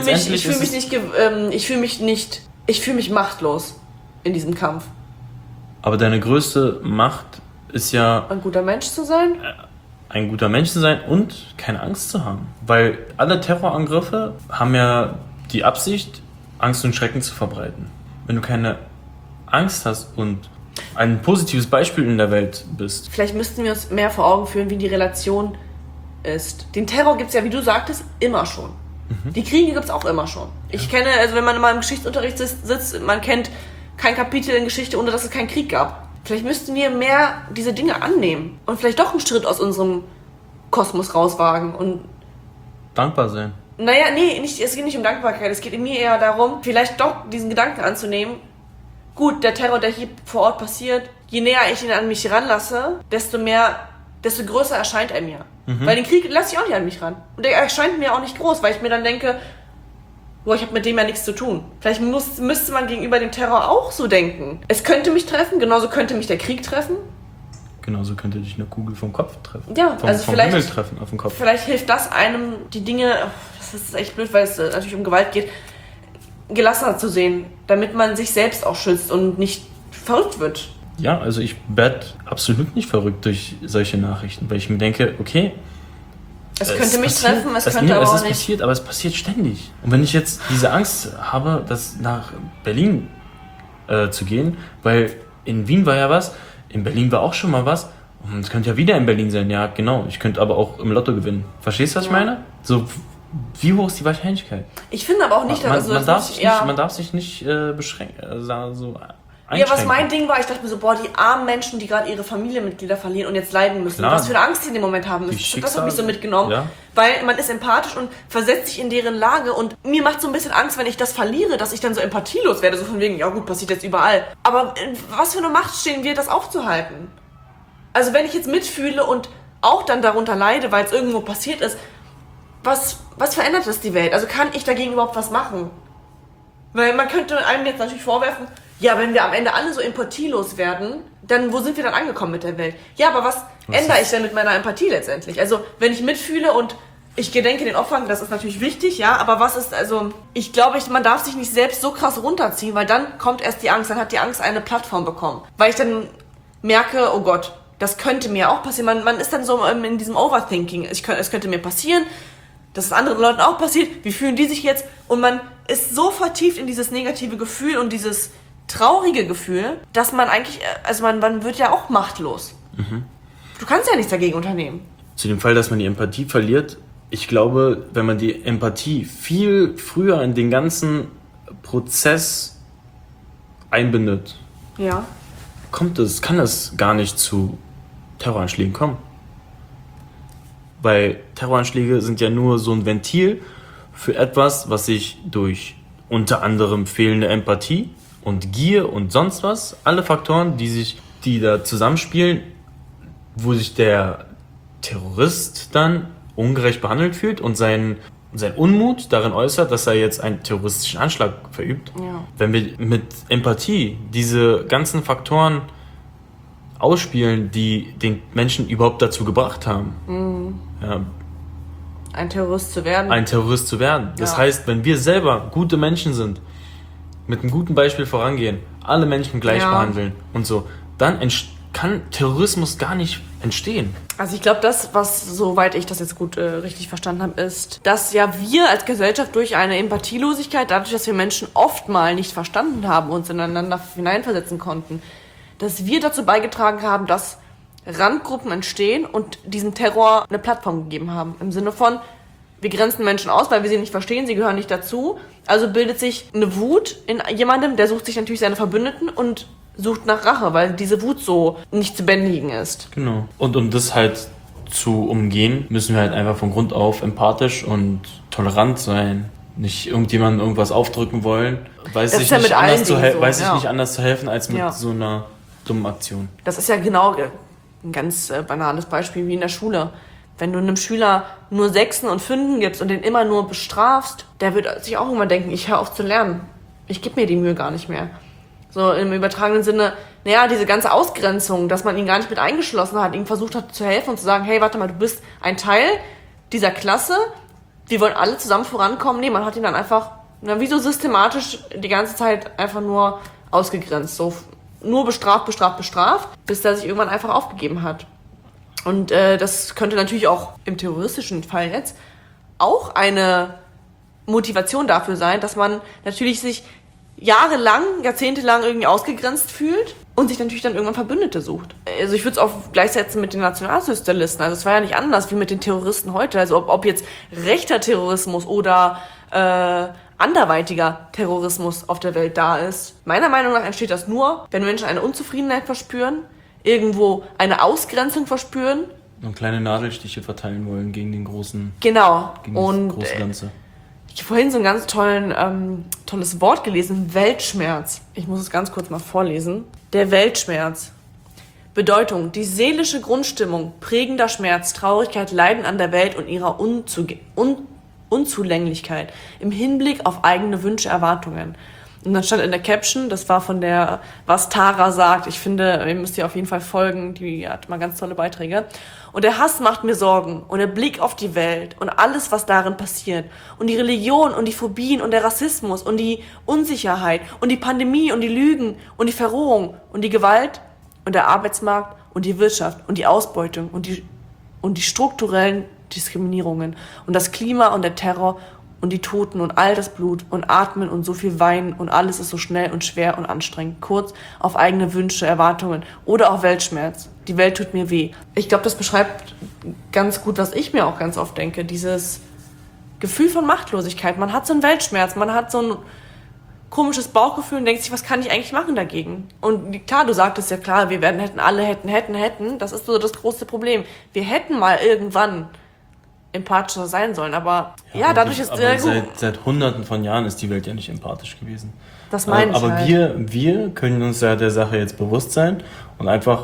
fühle mich machtlos in diesem Kampf. Aber deine größte Macht ist ja... Ein guter Mensch zu sein? Ein guter Mensch zu sein und keine Angst zu haben. Weil alle Terrorangriffe haben ja die Absicht, Angst und Schrecken zu verbreiten. Wenn du keine Angst hast und ein positives Beispiel in der Welt bist. Vielleicht müssten wir uns mehr vor Augen führen, wie die Relation ist. Den Terror gibt es ja, wie du sagtest, immer schon. Die Kriege gibt es auch immer schon. Ich kenne, also wenn man mal im Geschichtsunterricht sitzt, man kennt kein Kapitel in Geschichte, ohne dass es keinen Krieg gab. Vielleicht müssten wir mehr diese Dinge annehmen und vielleicht doch einen Schritt aus unserem Kosmos rauswagen und dankbar sein. Naja, nee, es geht nicht um Dankbarkeit, es geht mir eher darum, vielleicht doch diesen Gedanken anzunehmen. Gut, der Terror, der hier vor Ort passiert, je näher ich ihn an mich ranlasse, desto größer erscheint er mir. Weil den Krieg lasse ich auch nicht an mich ran. Und der erscheint mir auch nicht groß, weil ich mir dann denke, boah, ich habe mit dem ja nichts zu tun. Vielleicht müsste man gegenüber dem Terror auch so denken. Es könnte mich treffen, genauso könnte mich der Krieg treffen. Genauso könnte dich eine Kugel vom Kopf treffen. Ja, vom Himmel treffen auf den Kopf. Vielleicht hilft das einem, die Dinge, das ist echt blöd, weil es natürlich um Gewalt geht, gelassener zu sehen, damit man sich selbst auch schützt und nicht verrückt wird. Ja, also ich werde absolut nicht verrückt durch solche Nachrichten, weil ich mir denke, okay, es könnte mich treffen, es könnte aber auch nicht. Passiert, aber es passiert ständig. Und wenn ich jetzt diese Angst habe, nach Berlin zu gehen, weil in Wien war ja was, in Berlin war auch schon mal was, und es könnte ja wieder in Berlin sein, ja genau, ich könnte aber auch im Lotto gewinnen. Verstehst du, was ich meine? So, wie hoch ist die Wahrscheinlichkeit? Ich finde aber auch nicht, dass man darf sich nicht beschränken, so ja, was mein Ding war, ich dachte mir so, boah, die armen Menschen, die gerade ihre Familienmitglieder verlieren und jetzt leiden müssen. Klar. Was für eine Angst die in dem Moment haben müssen. Das hat mich so mitgenommen. Ja. Weil man ist empathisch und versetzt sich in deren Lage. Und mir macht so ein bisschen Angst, wenn ich das verliere, dass ich dann so empathielos werde. So von wegen, ja gut, passiert jetzt überall. Aber was für eine Macht stehen wir, das aufzuhalten? Also wenn ich jetzt mitfühle und auch dann darunter leide, weil es irgendwo passiert ist, was verändert das die Welt? Also kann ich dagegen überhaupt was machen? Weil man könnte einem jetzt natürlich vorwerfen, ja, wenn wir am Ende alle so empathielos werden, dann wo sind wir dann angekommen mit der Welt? Ja, aber was ändere ich denn mit meiner Empathie letztendlich? Also, wenn ich mitfühle und ich gedenke den Opfern, das ist natürlich wichtig, ja, aber was ist, also, ich glaube, man darf sich nicht selbst so krass runterziehen, weil dann kommt erst die Angst, dann hat die Angst eine Plattform bekommen. Weil ich dann merke, oh Gott, das könnte mir auch passieren. Man ist dann so in diesem Overthinking. Es könnte mir passieren, dass es anderen Leuten auch passiert. Wie fühlen die sich jetzt? Und man ist so vertieft in dieses negative Gefühl und dieses traurige Gefühl, dass man eigentlich, also man wird ja auch machtlos. Du kannst ja nichts dagegen unternehmen. Zu dem Fall, dass man die Empathie verliert, ich glaube, wenn man die Empathie viel früher in den ganzen Prozess einbindet, ja, kann es gar nicht zu Terroranschlägen kommen. Weil Terroranschläge sind ja nur so ein Ventil für etwas, was sich durch unter anderem fehlende Empathie und Gier und sonst was, alle Faktoren, die da zusammenspielen, wo sich der Terrorist dann ungerecht behandelt fühlt und sein Unmut darin äußert, dass er jetzt einen terroristischen Anschlag verübt. Ja. Wenn wir mit Empathie diese ganzen Faktoren ausspielen, die den Menschen überhaupt dazu gebracht haben, ja, ein Terrorist zu werden. Das heißt, wenn wir selber gute Menschen sind, mit einem guten Beispiel vorangehen, alle Menschen gleich behandeln und so, dann kann Terrorismus gar nicht entstehen. Also ich glaube, das, was, soweit ich das jetzt gut richtig verstanden habe, ist, dass ja wir als Gesellschaft durch eine Empathielosigkeit, dadurch, dass wir Menschen oft mal nicht verstanden haben, uns ineinander hineinversetzen konnten, dass wir dazu beigetragen haben, dass Randgruppen entstehen und diesem Terror eine Plattform gegeben haben. Im Sinne von, wir grenzen Menschen aus, weil wir sie nicht verstehen, sie gehören nicht dazu. Also bildet sich eine Wut in jemandem, der sucht sich natürlich seine Verbündeten und sucht nach Rache, weil diese Wut so nicht zu bändigen ist. Genau. Und um das halt zu umgehen, müssen wir halt einfach von Grund auf empathisch und tolerant sein. Nicht irgendjemandem irgendwas aufdrücken wollen, weil es sich nicht anders zu helfen als mit so einer dummen Aktion. Das ist ja genau ein ganz banales Beispiel wie in der Schule. Wenn du einem Schüler nur Sechsen und Fünfen gibst und den immer nur bestrafst, der wird sich auch irgendwann denken, ich höre auf zu lernen. Ich gebe mir die Mühe gar nicht mehr. So im übertragenen Sinne, diese ganze Ausgrenzung, dass man ihn gar nicht mit eingeschlossen hat, ihm versucht hat zu helfen und zu sagen, hey, warte mal, du bist ein Teil dieser Klasse, wir wollen alle zusammen vorankommen. Nee, man hat ihn dann einfach, wie so systematisch die ganze Zeit einfach nur ausgegrenzt. So nur bestraft, bis er sich irgendwann einfach aufgegeben hat. Und das könnte natürlich auch im terroristischen Fall jetzt auch eine Motivation dafür sein, dass man natürlich sich jahrzehntelang irgendwie ausgegrenzt fühlt und sich natürlich dann irgendwann Verbündete sucht. Also ich würde es auch gleichsetzen mit den Nationalsozialisten. Also es war ja nicht anders wie mit den Terroristen heute. Also ob jetzt rechter Terrorismus oder anderweitiger Terrorismus auf der Welt da ist. Meiner Meinung nach entsteht das nur, wenn Menschen eine Unzufriedenheit verspüren, irgendwo eine Ausgrenzung verspüren. Und kleine Nadelstiche verteilen wollen gegen den großen... Genau. Gegen das große Ganze. Ich habe vorhin so ein ganz tolles Wort gelesen, Weltschmerz. Ich muss es ganz kurz mal vorlesen. Der Weltschmerz. Bedeutung, die seelische Grundstimmung, prägender Schmerz, Traurigkeit, Leiden an der Welt und ihrer Unzulänglichkeit im Hinblick auf eigene Wünsche, Erwartungen. Und dann stand in der Caption, das war von der, was Tara sagt. Ich finde, ihr müsst ihr auf jeden Fall folgen, die hat mal ganz tolle Beiträge. Und der Hass macht mir Sorgen und der Blick auf die Welt und alles, was darin passiert. Und die Religion und die Phobien und der Rassismus und die Unsicherheit und die Pandemie und die Lügen und die Verrohung und die Gewalt und der Arbeitsmarkt und die Wirtschaft und die Ausbeutung und die strukturellen Diskriminierungen und das Klima und der Terror und die Toten und all das Blut und Atmen und so viel Weinen und alles ist so schnell und schwer und anstrengend. Kurz auf eigene Wünsche, Erwartungen oder auf Weltschmerz. Die Welt tut mir weh. Ich glaube, das beschreibt ganz gut, was ich mir auch ganz oft denke. Dieses Gefühl von Machtlosigkeit. Man hat so einen Weltschmerz, man hat so ein komisches Bauchgefühl und denkt sich, was kann ich eigentlich machen dagegen? Und klar, du sagtest ja klar, hätten. Das ist so das große Problem. Wir hätten mal irgendwann empathischer sein sollen, aber dadurch ist seit Hunderten von Jahren ist die Welt ja nicht empathisch gewesen. Das meine ich aber halt. wir können uns ja der Sache jetzt bewusst sein und einfach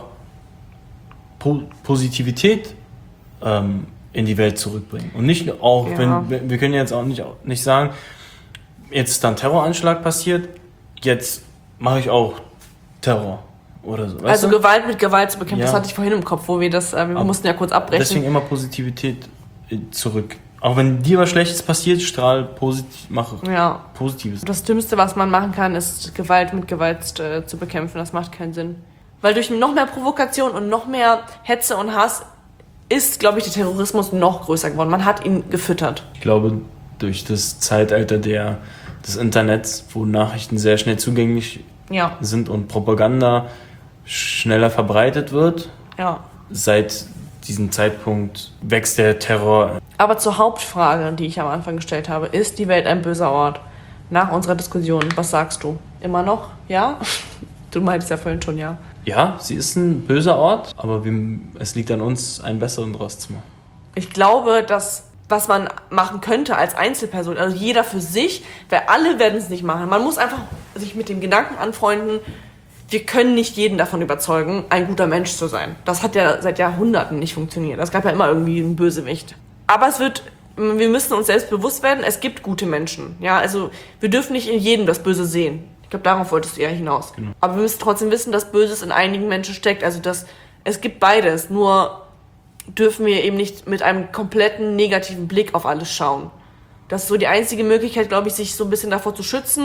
Positivität in die Welt zurückbringen. Und nicht auch, wenn wir können jetzt auch nicht sagen, jetzt ist dann Terroranschlag passiert, jetzt mache ich auch Terror oder so. Also Gewalt mit Gewalt zu bekämpfen, das hatte ich vorhin im Kopf, wo wir mussten ja kurz abbrechen. Deswegen immer Positivität zurück. Auch wenn dir was Schlechtes passiert, strahl positiv, mache Positives. Das Dümmste, was man machen kann, ist Gewalt mit Gewalt zu bekämpfen. Das macht keinen Sinn. Weil durch noch mehr Provokation und noch mehr Hetze und Hass ist, glaube ich, der Terrorismus noch größer geworden. Man hat ihn gefüttert. Ich glaube, durch das Zeitalter des Internets, wo Nachrichten sehr schnell zugänglich sind und Propaganda schneller verbreitet wird, seit diesem Zeitpunkt wächst der Terror. Aber zur Hauptfrage, die ich am Anfang gestellt habe, ist die Welt ein böser Ort? Nach unserer Diskussion, was sagst du? Immer noch? Ja? Du meintest ja vorhin schon ja. Ja, sie ist ein böser Ort, aber es liegt an uns, einen besseren draus zu machen. Ich glaube, dass was man machen könnte als Einzelperson, also jeder für sich, weil alle werden es nicht machen. Man muss einfach sich mit dem Gedanken anfreunden, wir können nicht jeden davon überzeugen, ein guter Mensch zu sein. Das hat ja seit Jahrhunderten nicht funktioniert. Es gab ja immer irgendwie einen Bösewicht. Aber wir müssen uns selbst bewusst werden, es gibt gute Menschen. Ja, also wir dürfen nicht in jedem das Böse sehen. Ich glaube, darauf wolltest du ja hinaus. Genau. Aber wir müssen trotzdem wissen, dass Böses in einigen Menschen steckt. Also es gibt beides. Nur dürfen wir eben nicht mit einem kompletten negativen Blick auf alles schauen. Das ist so die einzige Möglichkeit, glaube ich, sich so ein bisschen davor zu schützen,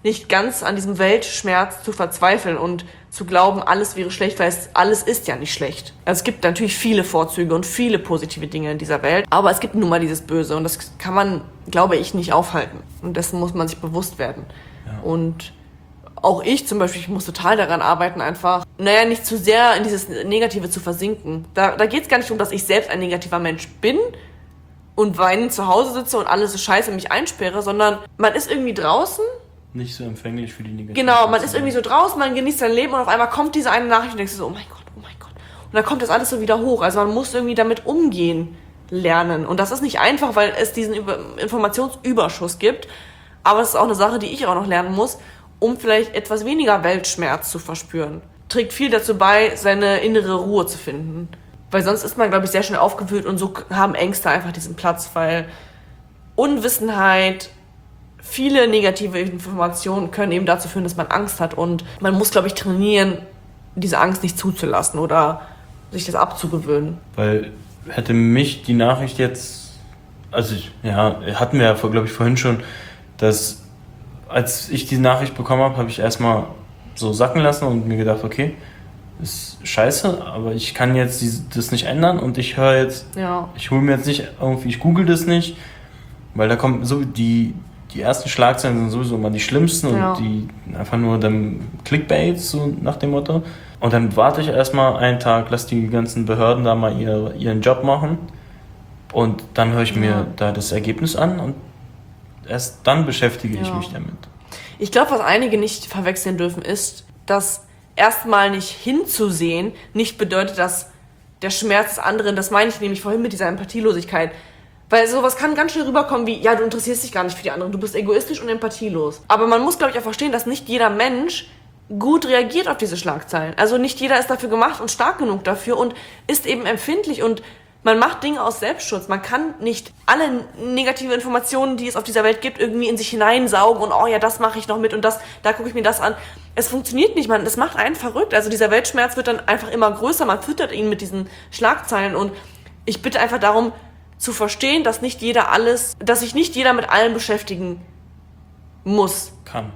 nicht ganz an diesem Weltschmerz zu verzweifeln und zu glauben, alles wäre schlecht, weil alles ist ja nicht schlecht. Also es gibt natürlich viele Vorzüge und viele positive Dinge in dieser Welt, aber es gibt nun mal dieses Böse und das kann man, glaube ich, nicht aufhalten. Und dessen muss man sich bewusst werden. Ja. Und auch ich zum Beispiel, ich muss total daran arbeiten, einfach, nicht zu sehr in dieses Negative zu versinken. Da geht es gar nicht darum, dass ich selbst ein negativer Mensch bin und weinend zu Hause sitze und alles ist scheiße mich einsperre, sondern man ist irgendwie draußen. Nicht so empfänglich für die Negativen. Genau, man ist irgendwie so draußen, man genießt sein Leben und auf einmal kommt diese eine Nachricht und denkst so, oh mein Gott. Und dann kommt das alles so wieder hoch. Also man muss irgendwie damit umgehen lernen. Und das ist nicht einfach, weil es diesen Informationsüberschuss gibt. Aber es ist auch eine Sache, die ich auch noch lernen muss, um vielleicht etwas weniger Weltschmerz zu verspüren. Trägt viel dazu bei, seine innere Ruhe zu finden. Weil sonst ist man, glaube ich, sehr schnell aufgewühlt und so haben Ängste einfach diesen Platz, weil Unwissenheit, viele negative Informationen können eben dazu führen, dass man Angst hat und man muss, glaube ich, trainieren, diese Angst nicht zuzulassen oder sich das abzugewöhnen. Weil hätte mich die Nachricht jetzt, hatten wir ja, glaube ich, vorhin schon, dass als ich die Nachricht bekommen habe, habe ich erstmal so sacken lassen und mir gedacht, okay, ist scheiße, aber ich kann jetzt das nicht ändern und ich höre jetzt, ich hole mir jetzt nicht irgendwie, ich google das nicht, weil da kommen so die ersten Schlagzeilen sind sowieso immer die schlimmsten und die einfach nur dann Clickbait, so nach dem Motto. Und dann warte ich erstmal einen Tag, lass die ganzen Behörden da mal ihren Job machen und dann höre ich mir da das Ergebnis an und erst dann beschäftige ich mich damit. Ich glaube, was einige nicht verwechseln dürfen, ist, dass erstmal nicht hinzusehen nicht bedeutet, dass der Schmerz des anderen, das meine ich nämlich vorhin mit dieser Empathielosigkeit, weil sowas kann ganz schnell rüberkommen wie, du interessierst dich gar nicht für die anderen, du bist egoistisch und empathielos. Aber man muss, glaube ich, auch verstehen, dass nicht jeder Mensch gut reagiert auf diese Schlagzeilen. Also nicht jeder ist dafür gemacht und stark genug dafür und ist eben empfindlich und man macht Dinge aus Selbstschutz. Man kann nicht alle negative Informationen, die es auf dieser Welt gibt, irgendwie in sich hineinsaugen und das mache ich noch mit und da gucke ich mir das an. Es funktioniert nicht, das macht einen verrückt. Also dieser Weltschmerz wird dann einfach immer größer, man füttert ihn mit diesen Schlagzeilen und ich bitte einfach darum, zu verstehen, dass sich nicht jeder mit allem beschäftigen muss.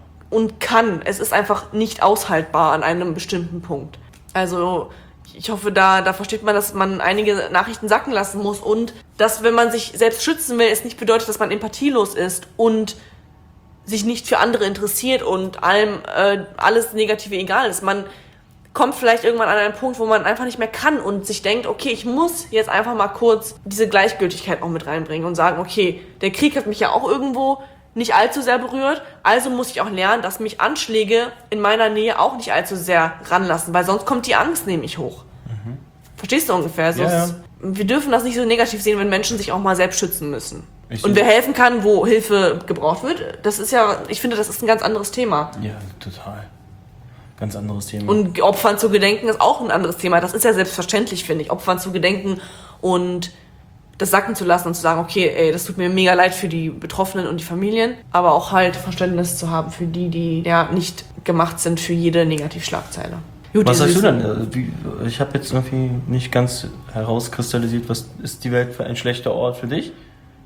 Kann. Es ist einfach nicht aushaltbar an einem bestimmten Punkt. Also ich hoffe, da versteht man, dass man einige Nachrichten sacken lassen muss und dass, wenn man sich selbst schützen will, es nicht bedeutet, dass man empathielos ist und sich nicht für andere interessiert und allem alles Negative egal ist. Man kommt vielleicht irgendwann an einen Punkt, wo man einfach nicht mehr kann und sich denkt, okay, ich muss jetzt einfach mal kurz diese Gleichgültigkeit auch mit reinbringen und sagen, okay, der Krieg hat mich ja auch irgendwo nicht allzu sehr berührt, also muss ich auch lernen, dass mich Anschläge in meiner Nähe auch nicht allzu sehr ranlassen, weil sonst kommt die Angst nämlich hoch. Verstehst du ungefähr? Wir dürfen das nicht so negativ sehen, wenn Menschen sich auch mal selbst schützen müssen. Und wer helfen kann, wo Hilfe gebraucht wird, ich finde, das ist ein ganz anderes Thema. Ja, total. Ganz anderes Thema. Und Opfern zu gedenken ist auch ein anderes Thema. Das ist ja selbstverständlich, finde ich. Opfern zu gedenken und das sacken zu lassen und zu sagen, okay, das tut mir mega leid für die Betroffenen und die Familien, aber auch halt Verständnis zu haben für die nicht gemacht sind für jede Negativschlagzeile. Gut, was sagst du denn? Ich habe jetzt irgendwie nicht ganz herauskristallisiert, was ist die Welt für ein schlechter Ort für dich?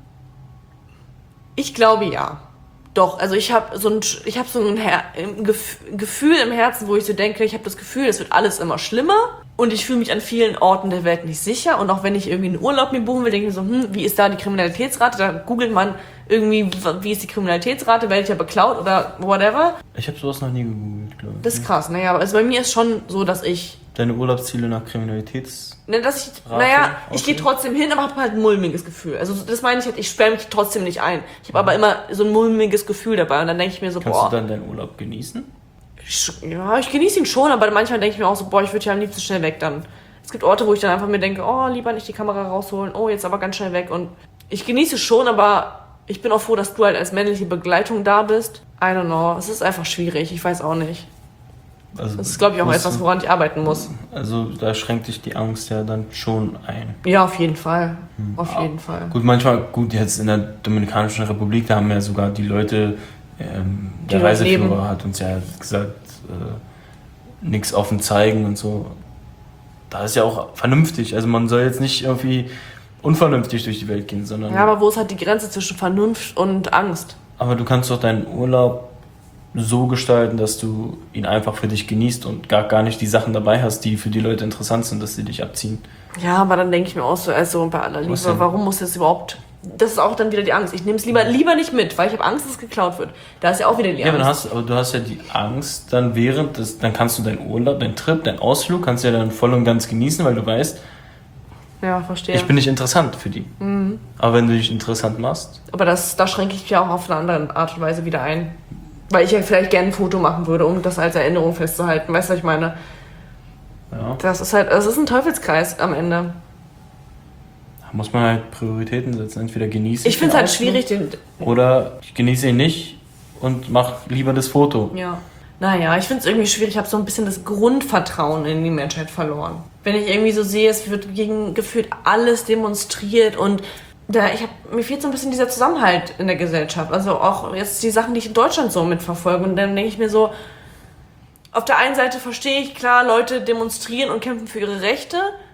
Ich glaube ja. Doch, also ich habe so ein Gefühl im Herzen, wo ich so denke, ich habe das Gefühl, es wird alles immer schlimmer und ich fühle mich an vielen Orten der Welt nicht sicher und auch wenn ich irgendwie einen Urlaub mir buchen will, denke ich so, wie ist da die Kriminalitätsrate? Da googelt man irgendwie, wie ist die Kriminalitätsrate, werde ich ja beklaut oder whatever. Ich habe sowas noch nie gegoogelt, glaube ich. Das ist krass, aber also bei mir ist schon so, dass ich... Deine Urlaubsziele nach Kriminalitätsrate? Ich gehe trotzdem hin, aber habe halt ein mulmiges Gefühl. Also das meine ich halt, ich sperre mich trotzdem nicht ein. Ich habe aber immer so ein mulmiges Gefühl dabei und dann denke ich mir so, Kannst du dann deinen Urlaub genießen? Ich genieße ihn schon, aber manchmal denke ich mir auch so, ich würde ja am liebsten schnell weg dann. Es gibt Orte, wo ich dann einfach mir denke, lieber nicht die Kamera rausholen, jetzt aber ganz schnell weg und ich genieße es schon, aber ich bin auch froh, dass du halt als männliche Begleitung da bist. I don't know, es ist einfach schwierig, ich weiß auch nicht. Also, das ist, glaube ich, auch etwas, woran ich arbeiten muss. Also da schränkt dich die Angst ja dann schon ein. Ja, auf jeden Fall. Auf jeden Fall. Gut, jetzt in der Dominikanischen Republik, da haben ja sogar die Leute, der Reiseführer hat uns ja gesagt, nichts offen zeigen und so. Da ist ja auch vernünftig. Also man soll jetzt nicht irgendwie unvernünftig durch die Welt gehen, sondern... Ja, aber wo ist halt die Grenze zwischen Vernunft und Angst? Aber du kannst doch deinen Urlaub so gestalten, dass du ihn einfach für dich genießt und gar nicht die Sachen dabei hast, die für die Leute interessant sind, dass sie dich abziehen. Ja, aber dann denke ich mir auch so, also bei aller Liebe, warum muss das überhaupt... Das ist auch dann wieder die Angst. Ich nehme es lieber nicht mit, weil ich habe Angst, dass es geklaut wird. Da ist ja auch wieder die Angst. Ja, aber du hast ja die Angst dann dann kannst du deinen Urlaub, deinen Trip, deinen Ausflug, kannst du ja dann voll und ganz genießen, weil du weißt, ja, verstehe. Ich bin nicht interessant für die. Mhm. Aber wenn du dich interessant machst... Aber da schränke ich mich ja auch auf eine andere Art und Weise wieder ein. Weil ich ja vielleicht gerne ein Foto machen würde, um das als Erinnerung festzuhalten. Weißt du, was ich meine? Ja. Das ist ein Teufelskreis am Ende. Da muss man halt Prioritäten setzen. Entweder genieße ich finde es halt schwierig. Oder ich genieße ihn nicht und mache lieber das Foto. Ja. Naja, ich finde es irgendwie schwierig. Ich habe so ein bisschen das Grundvertrauen in die Menschheit verloren. Wenn ich irgendwie so sehe, es wird gegen gefühlt alles demonstriert und mir fehlt so ein bisschen dieser Zusammenhalt in der Gesellschaft. Also auch jetzt die Sachen, die ich in Deutschland so mitverfolge. Und dann denke ich mir so, auf der einen Seite verstehe ich, klar, Leute demonstrieren und kämpfen für ihre Rechte.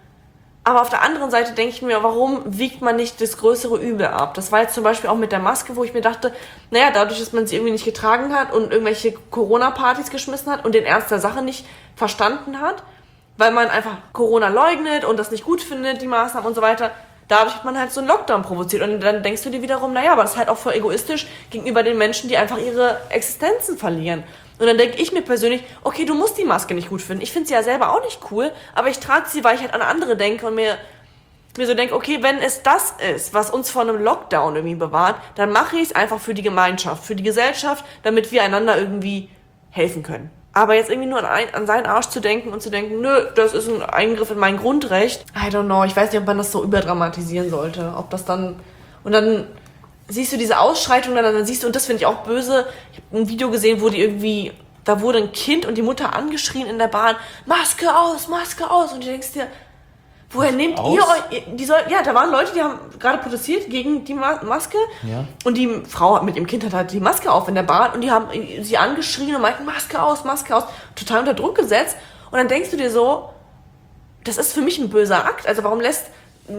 Aber auf der anderen Seite denke ich mir, warum wiegt man nicht das größere Übel ab? Das war jetzt zum Beispiel auch mit der Maske, wo ich mir dachte, naja, dadurch, dass man sie irgendwie nicht getragen hat und irgendwelche Corona-Partys geschmissen hat und den Ernst der Sache nicht verstanden hat, weil man einfach Corona leugnet und das nicht gut findet, die Maßnahmen und so weiter, dadurch hat man halt so einen Lockdown provoziert. Und dann denkst du dir wiederum, naja, aber das ist halt auch voll egoistisch gegenüber den Menschen, die einfach ihre Existenzen verlieren. Und dann denke ich mir persönlich, okay, du musst die Maske nicht gut finden. Ich finde sie ja selber auch nicht cool, aber ich trage sie, weil ich halt an andere denke und mir so denke, okay, wenn es das ist, was uns vor einem Lockdown irgendwie bewahrt, dann mache ich es einfach für die Gemeinschaft, für die Gesellschaft, damit wir einander irgendwie helfen können. Aber jetzt irgendwie nur an seinen Arsch zu denken und zu denken, nö, das ist ein Eingriff in mein Grundrecht. I don't know, ich weiß nicht, ob man das so überdramatisieren sollte. Ob das dann... Und dann siehst du diese Ausschreitung, dann siehst du, und das finde ich auch böse, ich habe ein Video gesehen, wo die irgendwie... Da wurde ein Kind und die Mutter angeschrien in der Bahn, Maske aus, Maske aus. Und du denkst dir, woher nehmt ihr euch... Ja, da waren Leute, die haben gerade protestiert gegen die Maske. Ja. Und die Frau mit ihrem Kind hat halt die Maske auf in der Bahn und die haben sie angeschrien und meinten, Maske aus, Maske aus. Total unter Druck gesetzt. Und dann denkst du dir so, das ist für mich ein böser Akt. Also warum lässt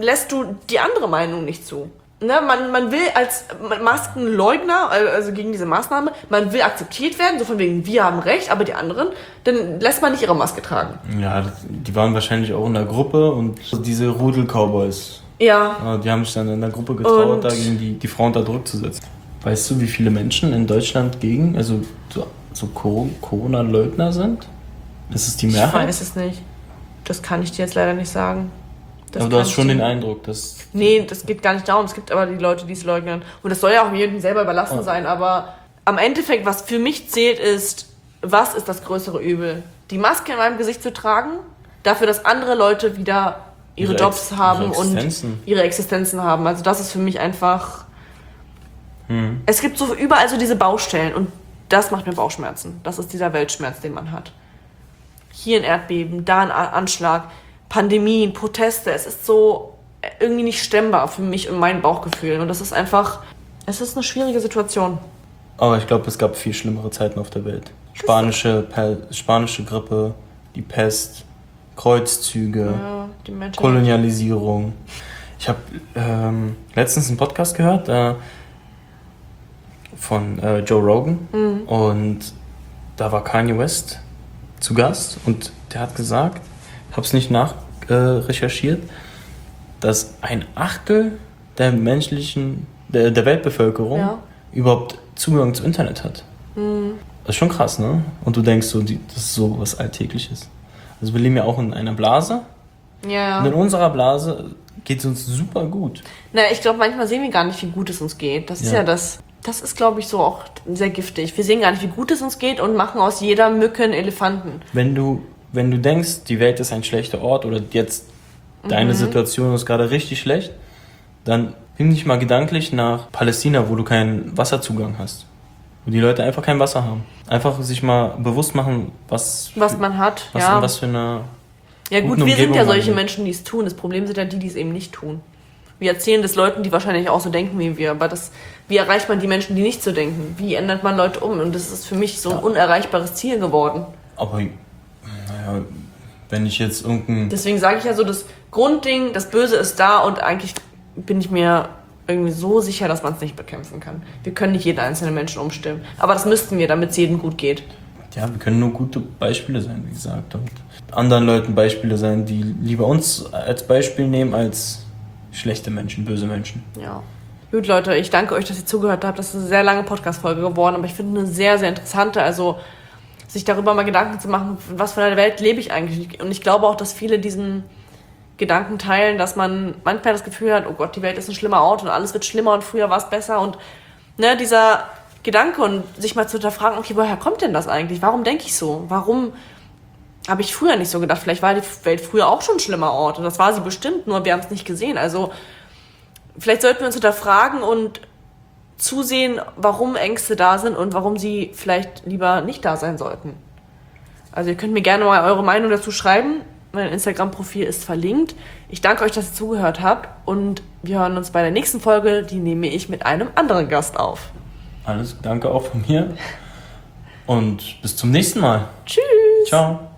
du die andere Meinung nicht zu? Ne, man will als Maskenleugner, also gegen diese Maßnahme, man will akzeptiert werden, so von wegen, wir haben Recht, aber die anderen, dann lässt man nicht ihre Maske tragen. Ja, die waren wahrscheinlich auch in der Gruppe und diese Rudel-Cowboys. Ja. Die haben sich dann in der Gruppe getraut, da gegen die Frau unter Druck zu setzen. Weißt du, wie viele Menschen in Deutschland so Corona-Leugner sind? Ist es die Mehrheit? Ich weiß es nicht. Das kann ich dir jetzt leider nicht sagen. Aber du hast schon den Eindruck, dass... Nee, das geht gar nicht darum. Es gibt aber die Leute, die es leugnen. Und das soll ja auch jedem selber überlassen sein. Aber am Endeffekt, was für mich zählt, ist, was ist das größere Übel? Die Maske in meinem Gesicht zu tragen, dafür, dass andere Leute wieder ihre Jobs haben und ihre Existenzen haben. Also das ist für mich einfach... Es gibt so überall so diese Baustellen und das macht mir Bauchschmerzen. Das ist dieser Weltschmerz, den man hat. Hier ein Erdbeben, da ein Anschlag... Pandemien, Proteste, es ist so irgendwie nicht stemmbar für mich und mein Bauchgefühl. Und das ist einfach, es ist eine schwierige Situation. Aber ich glaube, es gab viel schlimmere Zeiten auf der Welt. Spanische Grippe, die Pest, Kreuzzüge, Kolonialisierung. Ich habe letztens einen Podcast gehört von Joe Rogan und da war Kanye West zu Gast und der hat gesagt, ich habe es nicht nachrecherchiert, dass 1/8 der Weltbevölkerung überhaupt Zugang zu Internet hat. Das ist schon krass, ne? Und du denkst so, das ist so was Alltägliches. Also wir leben ja auch in einer Blase. Ja. Und in unserer Blase geht es uns super gut. Na, ich glaube, manchmal sehen wir gar nicht, wie gut es uns geht. Das ist ja das. Das ist, glaube ich, so auch sehr giftig. Wir sehen gar nicht, wie gut es uns geht und machen aus jeder Mücke einen Elefanten. Wenn du denkst, die Welt ist ein schlechter Ort oder jetzt deine Situation ist gerade richtig schlecht, dann bring dich mal gedanklich nach Palästina, wo du keinen Wasserzugang hast. Wo die Leute einfach kein Wasser haben. Einfach sich mal bewusst machen, was man hat. Was für eine Ja gut, wir sind ja solche Menschen, die es tun. Das Problem sind ja die es eben nicht tun. Wir erzählen das Leuten, die wahrscheinlich auch so denken wie wir. Aber wie erreicht man die Menschen, die nicht so denken? Wie ändert man Leute um? Und das ist für mich so ein unerreichbares Ziel geworden. Aber naja, wenn ich jetzt Deswegen sage ich ja so, das Grundding, das Böse ist da und eigentlich bin ich mir irgendwie so sicher, dass man es nicht bekämpfen kann. Wir können nicht jeden einzelnen Menschen umstimmen. Aber das müssten wir, damit es jedem gut geht. Ja, wir können nur gute Beispiele sein, wie gesagt. Und anderen Leuten Beispiele sein, die lieber uns als Beispiel nehmen, als schlechte Menschen, böse Menschen. Ja. Gut, Leute, ich danke euch, dass ihr zugehört habt. Das ist eine sehr lange Podcast-Folge geworden, aber ich finde eine sehr, sehr interessante. Also, sich darüber mal Gedanken zu machen, was für eine Welt lebe ich eigentlich. Und ich glaube auch, dass viele diesen Gedanken teilen, dass man manchmal das Gefühl hat, oh Gott, die Welt ist ein schlimmer Ort und alles wird schlimmer und früher war es besser. Und ne, dieser Gedanke und sich mal zu hinterfragen, okay, woher kommt denn das eigentlich? Warum denke ich so? Warum habe ich früher nicht so gedacht? Vielleicht war die Welt früher auch schon ein schlimmer Ort. Und das war sie bestimmt, nur wir haben es nicht gesehen. Also vielleicht sollten wir uns hinterfragen und zusehen, warum Ängste da sind und warum sie vielleicht lieber nicht da sein sollten. Also ihr könnt mir gerne mal eure Meinung dazu schreiben. Mein Instagram-Profil ist verlinkt. Ich danke euch, dass ihr zugehört habt und wir hören uns bei der nächsten Folge. Die nehme ich mit einem anderen Gast auf. Alles, danke auch von mir und bis zum nächsten Mal. Tschüss. Ciao.